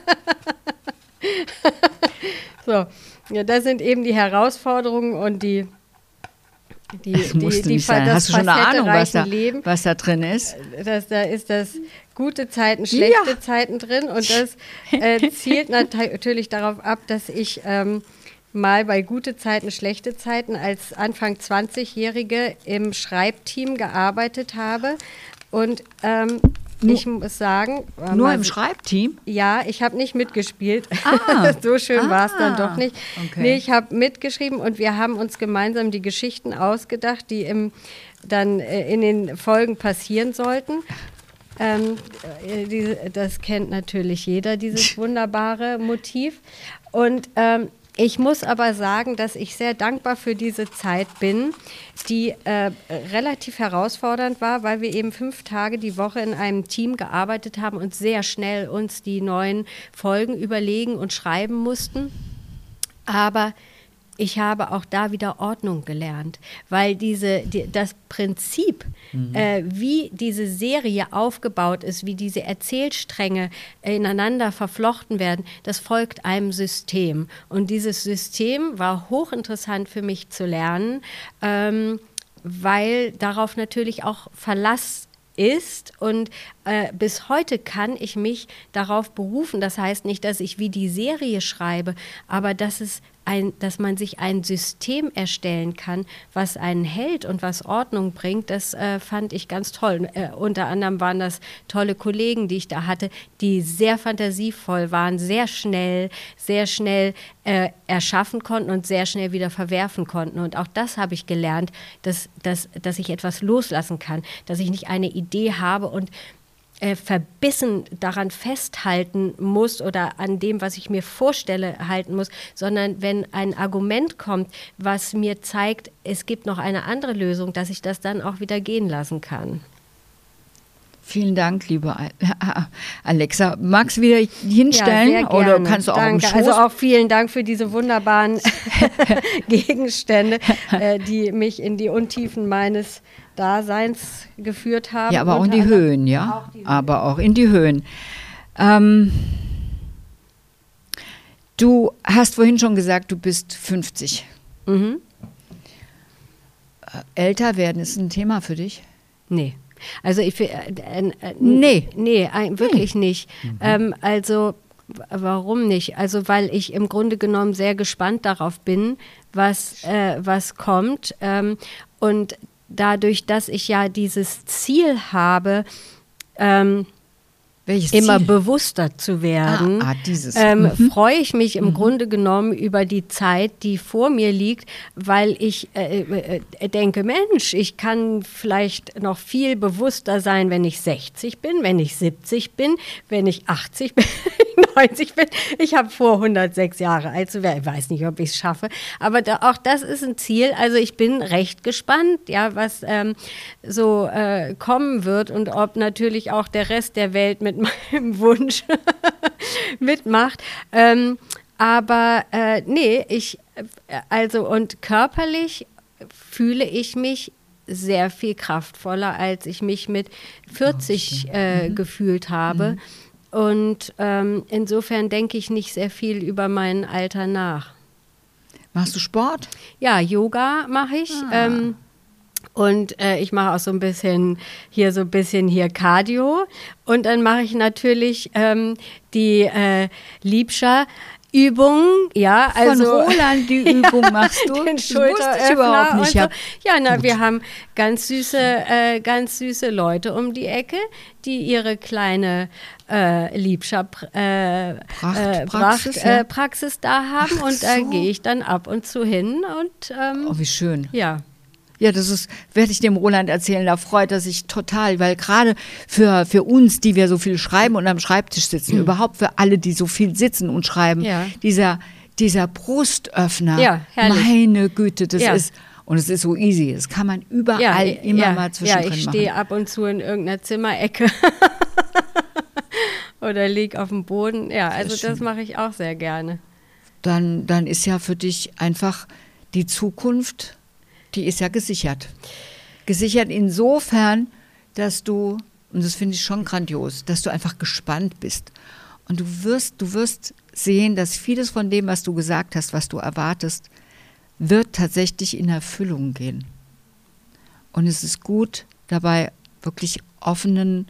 So, ja, das sind eben die Herausforderungen und das musste nicht sein. Hast du schon eine Ahnung, was da drin ist? Da ist das gute Zeiten, schlechte Zeiten drin und das zielt natürlich darauf ab, dass ich mal bei gute Zeiten, schlechte Zeiten als Anfang 20-Jährige im Schreibteam gearbeitet habe und ich muss sagen... Nur im Schreibteam? Ja, ich habe nicht mitgespielt. So schön war es dann doch nicht. Okay. Nee, ich habe mitgeschrieben und wir haben uns gemeinsam die Geschichten ausgedacht, die dann in den Folgen passieren sollten. Das kennt natürlich jeder, dieses wunderbare Motiv. Und ich muss aber sagen, dass ich sehr dankbar für diese Zeit bin, die relativ herausfordernd war, weil wir eben 5 Tage die Woche in einem Team gearbeitet haben und sehr schnell uns die neuen Folgen überlegen und schreiben mussten. Aber ich habe auch da wieder Ordnung gelernt, weil das Prinzip, wie diese Serie aufgebaut ist, wie diese Erzählstränge ineinander verflochten werden, das folgt einem System. Und dieses System war hochinteressant für mich zu lernen, weil darauf natürlich auch Verlass ist und bis heute kann ich mich darauf berufen. Das heißt nicht, dass ich wie die Serie schreibe, aber dass man sich ein System erstellen kann, was einen hält und was Ordnung bringt, das fand ich ganz toll. Unter anderem waren das tolle Kollegen, die ich da hatte, die sehr fantasievoll waren, sehr schnell erschaffen konnten und sehr schnell wieder verwerfen konnten. Und auch das habe ich gelernt, dass ich etwas loslassen kann, dass ich nicht eine Idee habe und verbissen daran festhalten muss oder an dem, was ich mir vorstelle, halten muss, sondern wenn ein Argument kommt, was mir zeigt, es gibt noch eine andere Lösung, dass ich das dann auch wieder gehen lassen kann. Vielen Dank, liebe Alexa. Magst du wieder hinstellen? Ja, sehr gerne. Oder kannst du auch im Schoß? Also auch vielen Dank für diese wunderbaren Gegenstände, die mich in die Untiefen meines Daseins geführt haben. Ja, aber auch in die Höhen, ja? Aber auch in die Höhen. Du hast vorhin schon gesagt, du bist 50. Mhm. Älter werden ist ein Thema für dich? Nee. Also wirklich nicht. Also warum nicht? Also weil ich im Grunde genommen sehr gespannt darauf bin, was kommt. Und dadurch, dass ich ja dieses Ziel habe, immer bewusster zu werden, freue ich mich im Grunde genommen über die Zeit, die vor mir liegt, weil ich denke, Mensch, ich kann vielleicht noch viel bewusster sein, wenn ich 60 bin, wenn ich 70 bin, wenn ich 80 bin, 90 bin. Ich habe vor, 106 Jahre alt zu werden. Ich weiß nicht, ob ich es schaffe, aber auch das ist ein Ziel. Also ich bin recht gespannt, ja, was so kommen wird und ob natürlich auch der Rest der Welt mit meinem Wunsch mitmacht. Aber und körperlich fühle ich mich sehr viel kraftvoller, als ich mich mit 40 gefühlt habe. Und insofern denke ich nicht sehr viel über mein Alter nach. Machst du Sport? Ja, Yoga mache ich. Und ich mache auch so ein bisschen hier Cardio. Und dann mache ich natürlich die Liebscher Übungen, ja, also von Roland die Übung machst du? Den Das wusste ich überhaupt nicht. So. Ja, na, wir haben ganz süße Leute um die Ecke, die ihre kleine Praxis da haben. Und da gehe ich dann ab und zu hin. Und, oh, wie schön. Ja. Ja, werde ich dem Roland erzählen, da freut er sich total, weil gerade für uns, die wir so viel schreiben und am Schreibtisch sitzen, überhaupt für alle, die so viel sitzen und schreiben, dieser Brustöffner, meine Güte, das ist, und es ist so easy, das kann man überall immer mal zwischendrin machen. Ja, ich stehe ab und zu in irgendeiner Zimmerecke oder liege auf dem Boden, ja, also das mache ich auch sehr gerne. Dann ist ja für dich einfach die Zukunft, die ist ja gesichert. Gesichert insofern, dass du, und das finde ich schon grandios, dass du einfach gespannt bist. Und du wirst sehen, dass vieles von dem, was du gesagt hast, was du erwartest, wird tatsächlich in Erfüllung gehen. Und es ist gut, dabei wirklich offenen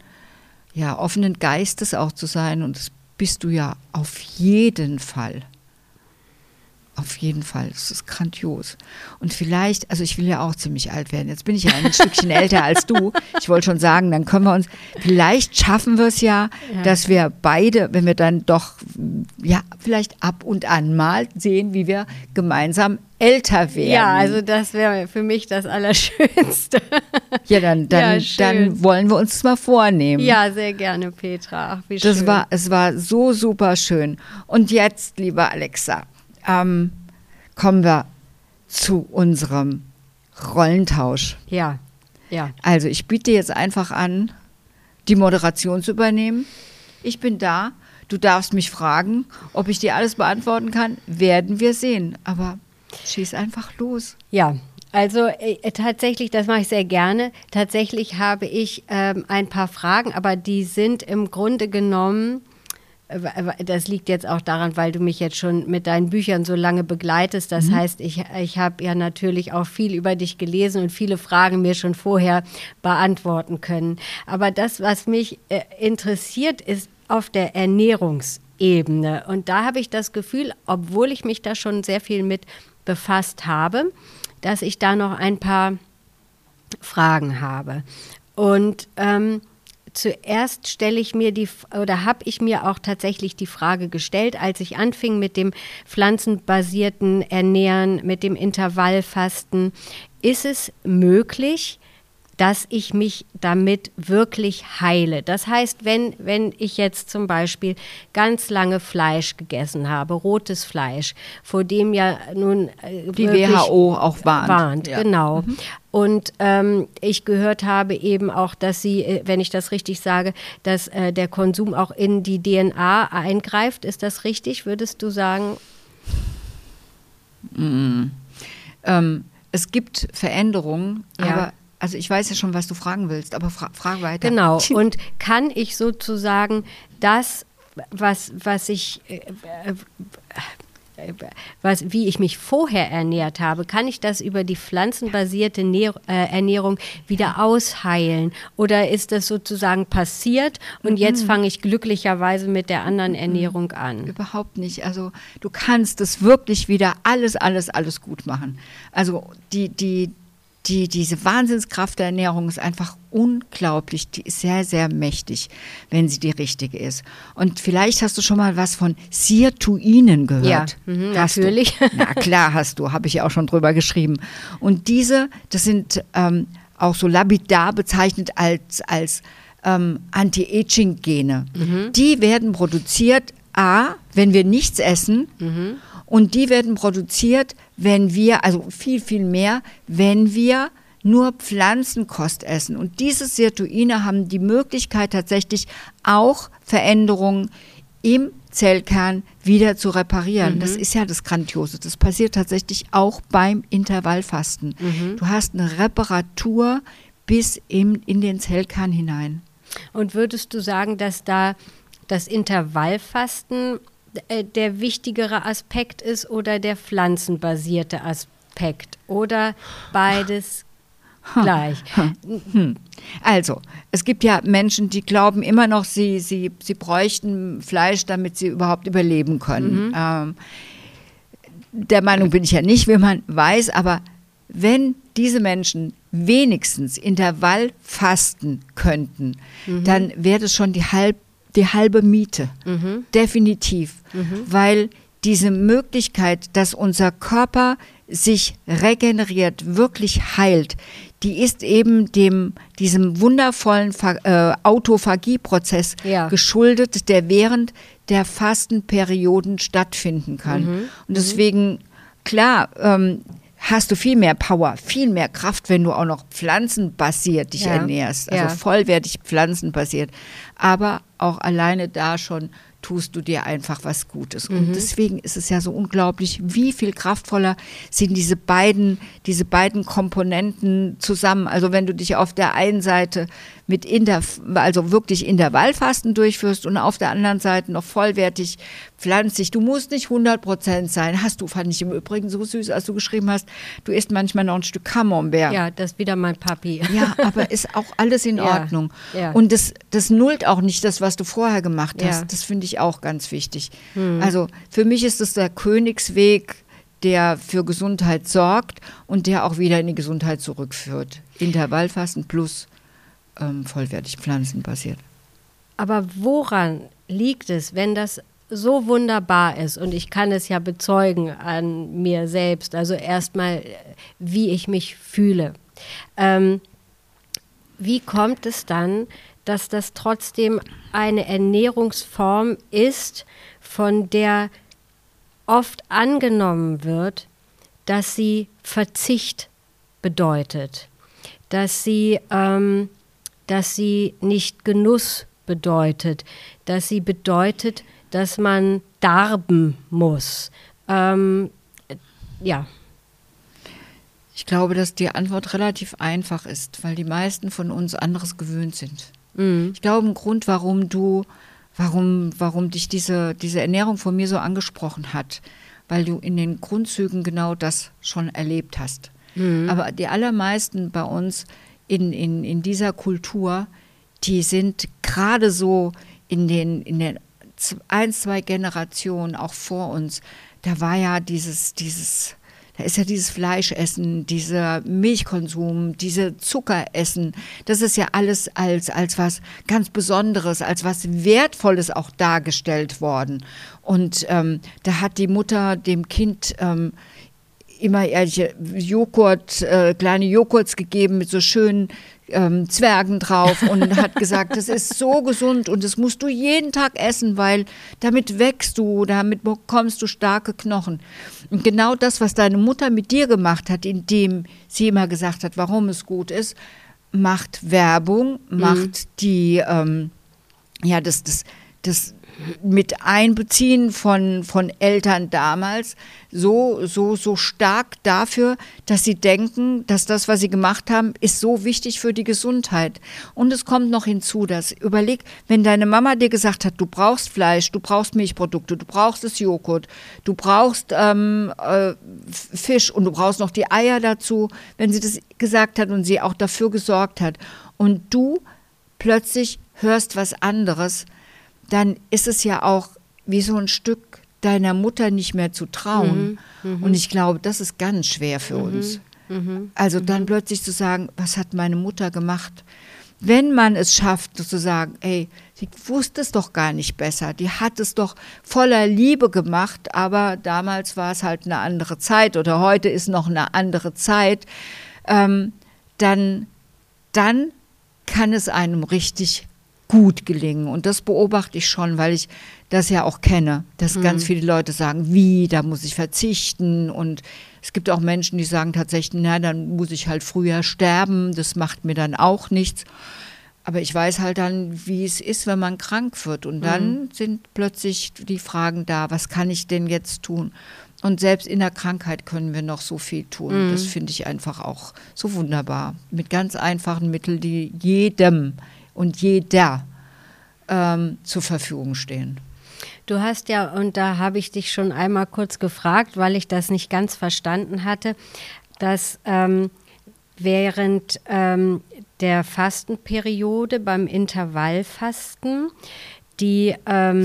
Geistes auch zu sein. Und das bist du ja auf jeden Fall. Auf jeden Fall, das ist grandios. Und vielleicht, also ich will ja auch ziemlich alt werden, jetzt bin ich ja ein Stückchen älter als du. Ich wollte schon sagen, dann können wir uns, vielleicht schaffen wir es dass wir beide, wenn wir dann doch, vielleicht ab und an mal sehen, wie wir gemeinsam älter werden. Ja, also das wäre für mich das Allerschönste. Ja, dann wollen wir uns das mal vornehmen. Ja, sehr gerne, Petra. Ach, wie schön. Es war so super schön. Und jetzt, liebe Alexa, kommen wir zu unserem Rollentausch. Ja. Also ich biete jetzt einfach an, die Moderation zu übernehmen. Ich bin da, du darfst mich fragen, ob ich dir alles beantworten kann, werden wir sehen. Aber schieß einfach los. Ja, also tatsächlich, das mache ich sehr gerne. Tatsächlich habe ich ein paar Fragen, aber die sind im Grunde genommen, das liegt jetzt auch daran, weil du mich jetzt schon mit deinen Büchern so lange begleitest. Das heißt, ich habe ja natürlich auch viel über dich gelesen und viele Fragen mir schon vorher beantworten können. Aber das, was mich interessiert, ist auf der Ernährungsebene. Und da habe ich das Gefühl, obwohl ich mich da schon sehr viel mit befasst habe, dass ich da noch ein paar Fragen habe. Und zuerst habe ich mir auch tatsächlich die Frage gestellt, als ich anfing mit dem pflanzenbasierten Ernähren, mit dem Intervallfasten, ist es möglich, dass ich mich damit wirklich heile. Das heißt, wenn ich jetzt zum Beispiel ganz lange Fleisch gegessen habe, rotes Fleisch, vor dem ja nun die WHO auch warnt. Ja. Genau. Und ich gehört habe eben auch, dass sie, wenn ich das richtig sage, dass der Konsum auch in die DNA eingreift. Ist das richtig, würdest du sagen? Es gibt Veränderungen, aber also ich weiß ja schon, was du fragen willst, aber frag weiter. Genau. Und kann ich sozusagen das, wie ich mich vorher ernährt habe, kann ich das über die pflanzenbasierte Ernährung wieder ausheilen? Oder ist das sozusagen passiert und jetzt fange ich glücklicherweise mit der anderen Ernährung an? Überhaupt nicht. Also du kannst es wirklich wieder alles gut machen. Also diese Wahnsinnskraft der Ernährung ist einfach unglaublich. Die ist sehr, sehr mächtig, wenn sie die richtige ist. Und vielleicht hast du schon mal was von Sirtuinen gehört. Ja, natürlich. Na klar hast du, habe ich ja auch schon drüber geschrieben. Und das sind auch so lapidar bezeichnet als Anti-Aging-Gene. Die werden produziert, wenn wir nichts essen, und die werden produziert, wenn wir, also viel, viel mehr, wenn wir nur Pflanzenkost essen. Und diese Sirtuine haben die Möglichkeit tatsächlich auch Veränderungen im Zellkern wieder zu reparieren. Das ist ja das Grandiose. Das passiert tatsächlich auch beim Intervallfasten. Du hast eine Reparatur bis in den Zellkern hinein. Und würdest du sagen, dass da das Intervallfasten der wichtigere Aspekt ist oder der pflanzenbasierte Aspekt oder beides gleich. Also, es gibt ja Menschen, die glauben immer noch, sie bräuchten Fleisch, damit sie überhaupt überleben können. Der Meinung bin ich ja nicht, wie man weiß, aber wenn diese Menschen wenigstens Intervall fasten könnten, dann wäre das schon die halbe Miete. Definitiv. Weil diese Möglichkeit, dass unser Körper sich regeneriert, wirklich heilt, die ist eben diesem wundervollen Autophagie-Prozess geschuldet, der während der Fastenperioden stattfinden kann. Und deswegen, klar, hast du viel mehr Power, viel mehr Kraft, wenn du auch noch pflanzenbasiert dich ernährst, also vollwertig pflanzenbasiert. Aber auch alleine da schon tust du dir einfach was Gutes. Und deswegen ist es ja so unglaublich, wie viel kraftvoller sind diese beiden Komponenten zusammen. Also wenn du dich auf der einen Seite also wirklich Intervallfasten durchführst und auf der anderen Seite noch vollwertig pflanzlich. Du musst nicht 100% sein. Fand ich im Übrigen so süß, als du geschrieben hast, du isst manchmal noch ein Stück Camembert. Ja, das ist wieder mein Papi. Ja, aber ist auch alles in Ordnung. Ja. Und das nullt auch nicht das, was du vorher gemacht hast. Ja. Das finde ich auch ganz wichtig. Also für mich ist es der Königsweg, der für Gesundheit sorgt und der auch wieder in die Gesundheit zurückführt. Intervallfasten plus vollwertig pflanzenbasiert. Aber woran liegt es, wenn das so wunderbar ist, und ich kann es ja bezeugen an mir selbst, also erstmal, wie ich mich fühle. Wie kommt es dann, dass das trotzdem eine Ernährungsform ist, von der oft angenommen wird, dass sie Verzicht bedeutet, dass sie nicht Genuss bedeutet, dass sie bedeutet, dass man darben muss. Ja. Ich glaube, dass die Antwort relativ einfach ist, weil die meisten von uns anderes gewöhnt sind. Ich glaube, ein Grund, warum dich diese Ernährung von mir so angesprochen hat, weil du in den Grundzügen genau das schon erlebt hast. Aber die allermeisten bei uns in dieser Kultur, die sind gerade so in den 1-2 Generationen auch vor uns, da war ja da ist ja dieses Fleischessen, dieser Milchkonsum, diese Zuckeressen, das ist ja alles als was ganz Besonderes, als was Wertvolles auch dargestellt worden. Und da hat die Mutter dem Kind immer kleine Joghurts gegeben mit so schönen Zwergen drauf und hat gesagt, das ist so gesund und das musst du jeden Tag essen, weil damit wächst du, damit bekommst du starke Knochen. Und genau das, was deine Mutter mit dir gemacht hat, indem sie immer gesagt hat, warum es gut ist, macht Werbung, macht die, das mit Einbeziehen von Eltern damals so stark dafür, dass sie denken, dass das, was sie gemacht haben, ist so wichtig für die Gesundheit. Und es kommt noch hinzu, dass überleg, wenn deine Mama dir gesagt hat, du brauchst Fleisch, du brauchst Milchprodukte, du brauchst das Joghurt, du brauchst Fisch und du brauchst noch die Eier dazu, wenn sie das gesagt hat und sie auch dafür gesorgt hat und du plötzlich hörst was anderes, dann ist es ja auch wie so ein Stück deiner Mutter nicht mehr zu trauen. Und ich glaube, das ist ganz schwer für uns. Also dann plötzlich zu sagen, was hat meine Mutter gemacht? Wenn man es schafft, zu sagen, ey, sie wusste es doch gar nicht besser, die hat es doch voller Liebe gemacht, aber damals war es halt eine andere Zeit oder heute ist noch eine andere Zeit, dann kann es einem richtig gut gelingen. Und das beobachte ich schon, weil ich das ja auch kenne, dass ganz viele Leute sagen, da muss ich verzichten. Und es gibt auch Menschen, die sagen tatsächlich, dann muss ich halt früher sterben, das macht mir dann auch nichts. Aber ich weiß halt dann, wie es ist, wenn man krank wird. Und dann sind plötzlich die Fragen da, was kann ich denn jetzt tun? Und selbst in der Krankheit können wir noch so viel tun. Das finde ich einfach auch so wunderbar. Mit ganz einfachen Mitteln, die jedem und jeder zur Verfügung stehen. Du hast ja, und da habe ich dich schon einmal kurz gefragt, weil ich das nicht ganz verstanden hatte, dass während der Fastenperiode beim Intervallfasten die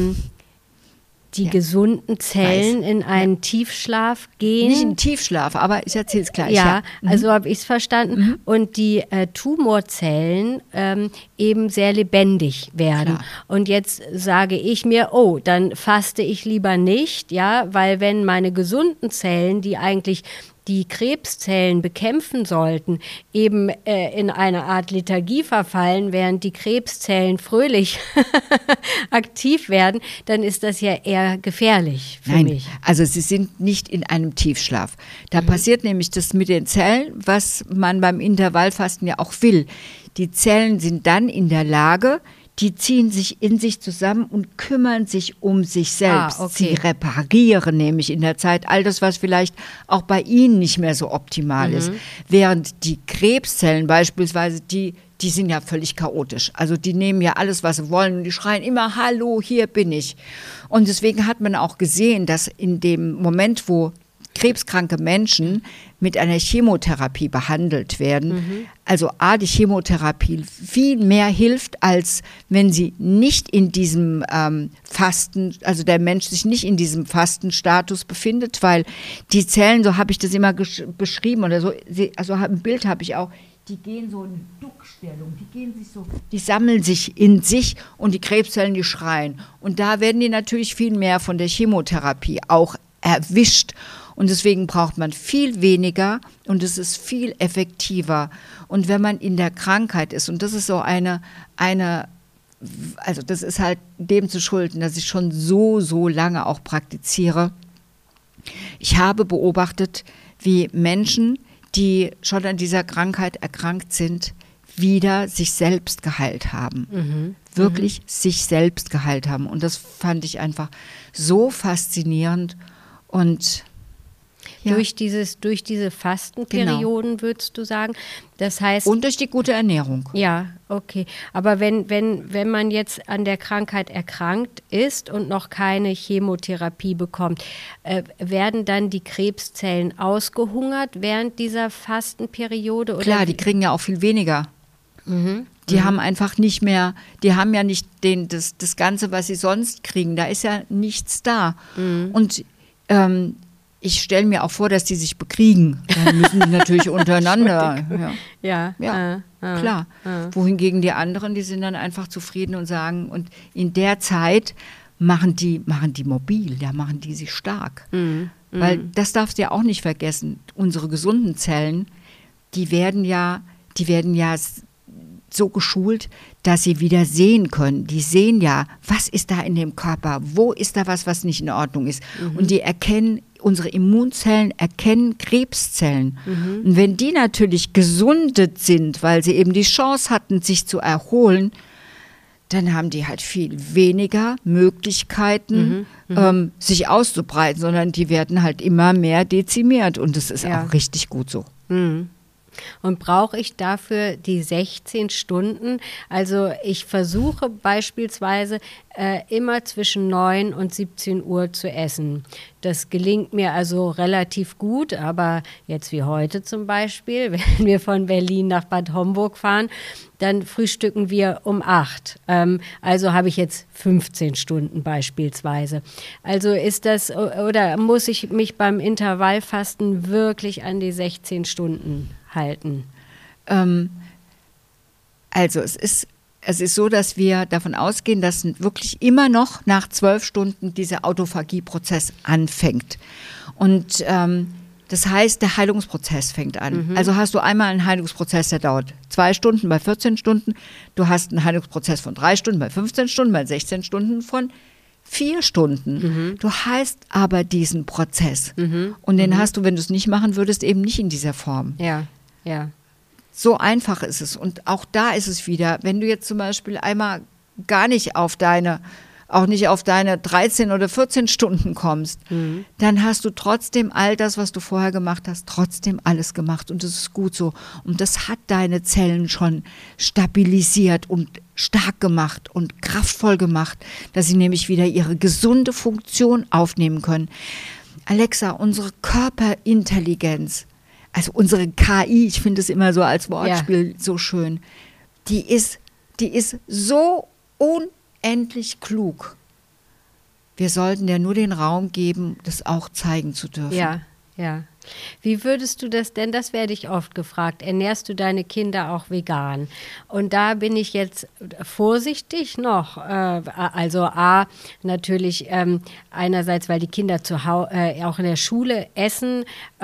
gesunden Zellen in einen Tiefschlaf gehen. Nicht in Tiefschlaf, aber ich erzähle es gleich. Ja, also habe ich es verstanden. Und die Tumorzellen eben sehr lebendig werden. Klar. Und jetzt sage ich mir, dann faste ich lieber nicht, ja, weil wenn meine gesunden Zellen, die eigentlich die Krebszellen bekämpfen sollten, eben in eine Art Lethargie verfallen, während die Krebszellen fröhlich aktiv werden, dann ist das ja eher gefährlich für mich. Also sie sind nicht in einem Tiefschlaf. Da passiert nämlich das mit den Zellen, was man beim Intervallfasten ja auch will. Die Zellen sind dann in der Lage, die ziehen sich in sich zusammen und kümmern sich um sich selbst. Okay. Sie reparieren nämlich in der Zeit all das, was vielleicht auch bei ihnen nicht mehr so optimal ist. Während die Krebszellen beispielsweise, die sind ja völlig chaotisch. Also die nehmen ja alles, was sie wollen und die schreien immer, hallo, hier bin ich. Und deswegen hat man auch gesehen, dass in dem Moment, wo krebskranke Menschen mit einer Chemotherapie behandelt werden, also die Chemotherapie viel mehr hilft, als wenn sie nicht in diesem Fasten, also der Mensch sich nicht in diesem Fastenstatus befindet, weil die Zellen, so habe ich das immer beschrieben oder so, also ein Bild habe ich auch, die gehen so in Duckstellung, die sammeln sich in sich und die Krebszellen, die schreien. Und da werden die natürlich viel mehr von der Chemotherapie auch erwischt. Und deswegen braucht man viel weniger und es ist viel effektiver. Und wenn man in der Krankheit ist, und das ist so also das ist halt dem zu schulden, dass ich schon so lange auch praktiziere. Ich habe beobachtet, wie Menschen, die schon an dieser Krankheit erkrankt sind, wieder sich selbst geheilt haben. Wirklich sich selbst geheilt haben. Und das fand ich einfach so faszinierend und ja. Durch diese Fastenperioden, würdest du sagen? Das heißt. Und durch die gute Ernährung. Ja, okay. Aber wenn man jetzt an der Krankheit erkrankt ist und noch keine Chemotherapie bekommt, werden dann die Krebszellen ausgehungert während dieser Fastenperiode? Oder klar, die kriegen ja auch viel weniger. Die haben einfach nicht mehr, die haben ja nicht das Ganze, was sie sonst kriegen. Da ist ja nichts da. Und ich stelle mir auch vor, dass die sich bekriegen. Dann müssen die natürlich untereinander. Klar. Wohingegen die anderen, die sind dann einfach zufrieden und sagen, und in der Zeit machen die mobil, machen die sich stark. Weil das darfst du ja auch nicht vergessen. Unsere gesunden Zellen, die werden ja so geschult, dass sie wieder sehen können. Die sehen ja, was ist da in dem Körper, wo ist da was nicht in Ordnung ist. Und die unsere Immunzellen erkennen Krebszellen. Und wenn die natürlich gesundet sind, weil sie eben die Chance hatten, sich zu erholen, dann haben die halt viel weniger Möglichkeiten, sich auszubreiten, sondern die werden halt immer mehr dezimiert. Und das ist auch richtig gut so. Und brauche ich dafür die 16 Stunden? Also ich versuche beispielsweise immer zwischen 9 und 17 Uhr zu essen. Das gelingt mir also relativ gut, aber jetzt wie heute zum Beispiel, wenn wir von Berlin nach Bad Homburg fahren, dann frühstücken wir um 8. Also habe ich jetzt 15 Stunden beispielsweise. Also ist das, oder muss ich mich beim Intervallfasten wirklich an die 16 Stunden halten? Also es ist so, dass wir davon ausgehen, dass wirklich immer noch nach 12 Stunden dieser Autophagie-Prozess anfängt. Und das heißt, der Heilungsprozess fängt an. Also hast du einmal einen Heilungsprozess, der dauert 2 Stunden bei 14 Stunden. Du hast einen Heilungsprozess von 3 Stunden bei 15 Stunden, bei 16 Stunden von 4 Stunden. Du hast aber diesen Prozess. Und den hast du, wenn du es nicht machen würdest, eben nicht in dieser Form. Ja. So einfach ist es. Und auch da ist es wieder, wenn du jetzt zum Beispiel einmal gar nicht auf deine 13 oder 14 Stunden kommst, dann hast du trotzdem all das, was du vorher gemacht hast, trotzdem alles gemacht. Und das ist gut so. Und das hat deine Zellen schon stabilisiert und stark gemacht und kraftvoll gemacht, dass sie nämlich wieder ihre gesunde Funktion aufnehmen können. Alexa, unsere Körperintelligenz, also unsere KI, ich finde es immer so als Wortspiel so schön, die ist so unendlich klug. Wir sollten ja nur den Raum geben, das auch zeigen zu dürfen. Ja, ja. Wie würdest du das denn, das werde ich oft gefragt, ernährst du deine Kinder auch vegan? Und da bin ich jetzt vorsichtig noch. Also natürlich einerseits, weil die Kinder auch in der Schule essen,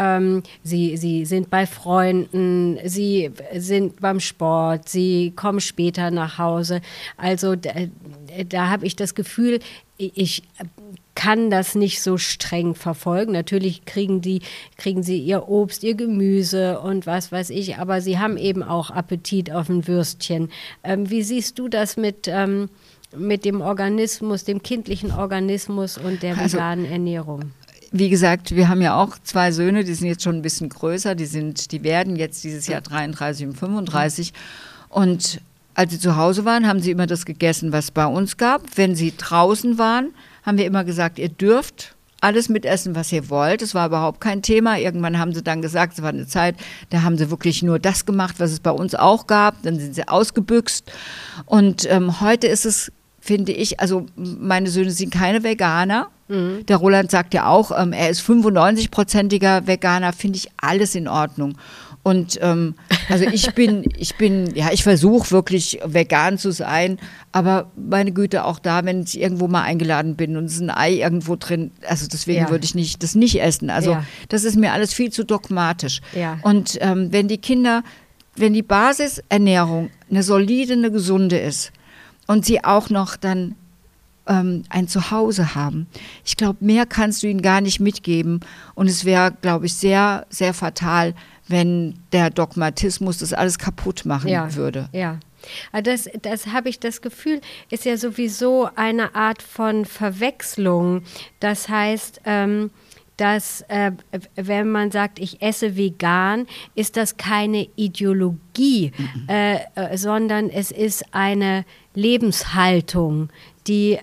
sie sind bei Freunden, sie sind beim Sport, sie kommen später nach Hause. Also da habe ich das Gefühl, ich kann das nicht so streng verfolgen. Natürlich kriegen sie ihr Obst, ihr Gemüse und was weiß ich, aber sie haben eben auch Appetit auf ein Würstchen. Wie siehst du das mit dem Organismus, dem kindlichen Organismus und der veganen Ernährung? Wie gesagt, wir haben ja auch 2 Söhne, die sind jetzt schon ein bisschen größer, die werden jetzt dieses Jahr 33 und 35 und als sie zu Hause waren, haben sie immer das gegessen, was es bei uns gab. Wenn sie draußen waren, haben wir immer gesagt, ihr dürft alles mitessen, was ihr wollt. Das war überhaupt kein Thema. Irgendwann haben sie dann gesagt, es war eine Zeit, da haben sie wirklich nur das gemacht, was es bei uns auch gab. Dann sind sie ausgebüxt. Und heute ist es, finde ich, also meine Söhne sind keine Veganer. Mhm. Der Roland sagt ja auch, er ist 95%iger Veganer, finde ich alles in Ordnung. Und also ich versuche wirklich vegan zu sein, aber meine Güte, auch da, wenn ich irgendwo mal eingeladen bin und es ist ein Ei irgendwo drin, also deswegen würde ich das nicht essen. Also das ist mir alles viel zu dogmatisch. Ja. Und wenn die Basisernährung eine solide, eine gesunde ist und sie auch noch dann ein Zuhause haben. Ich glaube, mehr kannst du ihnen gar nicht mitgeben und es wäre, glaube ich, sehr, sehr fatal, wenn der Dogmatismus das alles kaputt machen würde. Ja, das habe ich das Gefühl, ist ja sowieso eine Art von Verwechslung. Das heißt, dass wenn man sagt, ich esse vegan, ist das keine Ideologie, sondern es ist eine Lebenshaltung, die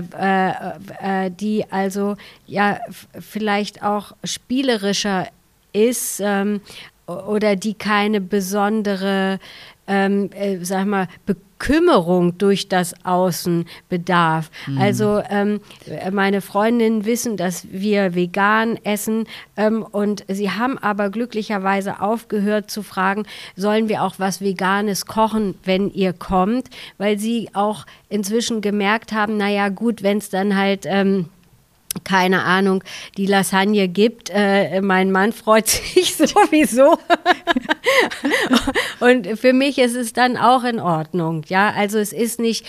also ja vielleicht auch spielerischer ist oder die keine besondere, sag mal, Bekümmerung durch das Außen bedarf. Mhm. Also meine Freundinnen wissen, dass wir vegan essen und sie haben aber glücklicherweise aufgehört zu fragen, sollen wir auch was Veganes kochen, wenn ihr kommt, weil sie auch inzwischen gemerkt haben, naja gut, wenn es dann halt keine Ahnung, die Lasagne gibt. Mein Mann freut sich sowieso. Und für mich ist es dann auch in Ordnung. Ja, also es ist nicht,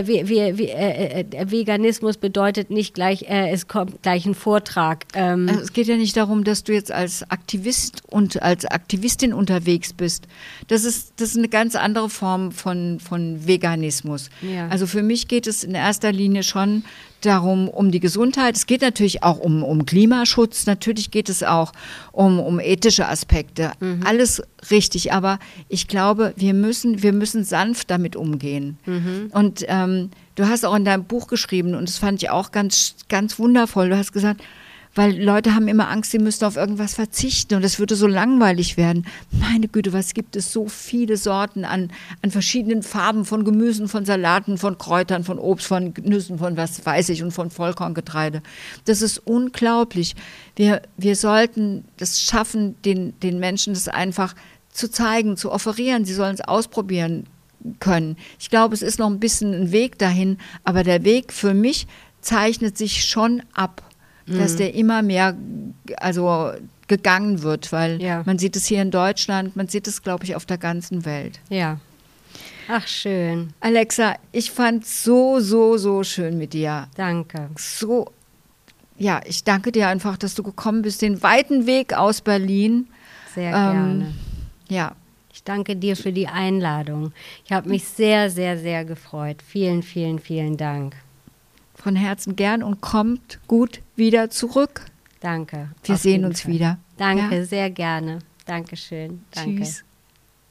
Veganismus bedeutet nicht gleich, es kommt gleich ein Vortrag. Also es geht ja nicht darum, dass du jetzt als Aktivist und als Aktivistin unterwegs bist. Das ist eine ganz andere Form von Veganismus. Ja. Also für mich geht es in erster Linie schon darum, um die Gesundheit. Es geht natürlich auch um Klimaschutz, natürlich geht es auch um ethische Aspekte. Mhm. Alles richtig, aber ich glaube, wir müssen sanft damit umgehen. Mhm. Und du hast auch in deinem Buch geschrieben, und das fand ich auch ganz, ganz wundervoll, du hast gesagt, weil Leute haben immer Angst, sie müssten auf irgendwas verzichten und es würde so langweilig werden. Meine Güte, was gibt es so viele Sorten an verschiedenen Farben von Gemüsen, von Salaten, von Kräutern, von Obst, von Nüssen, von was weiß ich und von Vollkorngetreide. Das ist unglaublich. Wir sollten das schaffen, den Menschen das einfach zu zeigen, zu offerieren. Sie sollen es ausprobieren können. Ich glaube, es ist noch ein bisschen ein Weg dahin, aber der Weg für mich zeichnet sich schon ab, dass der immer mehr gegangen wird, weil man sieht es hier in Deutschland, man sieht es, glaube ich, auf der ganzen Welt. Ja. Ach, schön. Alexa, ich fand es so, so, so schön mit dir. Danke. Ich danke dir einfach, dass du gekommen bist, den weiten Weg aus Berlin. Sehr gerne. Ja. Ich danke dir für die Einladung. Ich habe mich sehr, sehr, sehr gefreut. Vielen, vielen, vielen Dank. Von Herzen gern und kommt gut wieder zurück. Danke. Wir sehen uns wieder. Danke, sehr gerne. Dankeschön. Danke. Tschüss.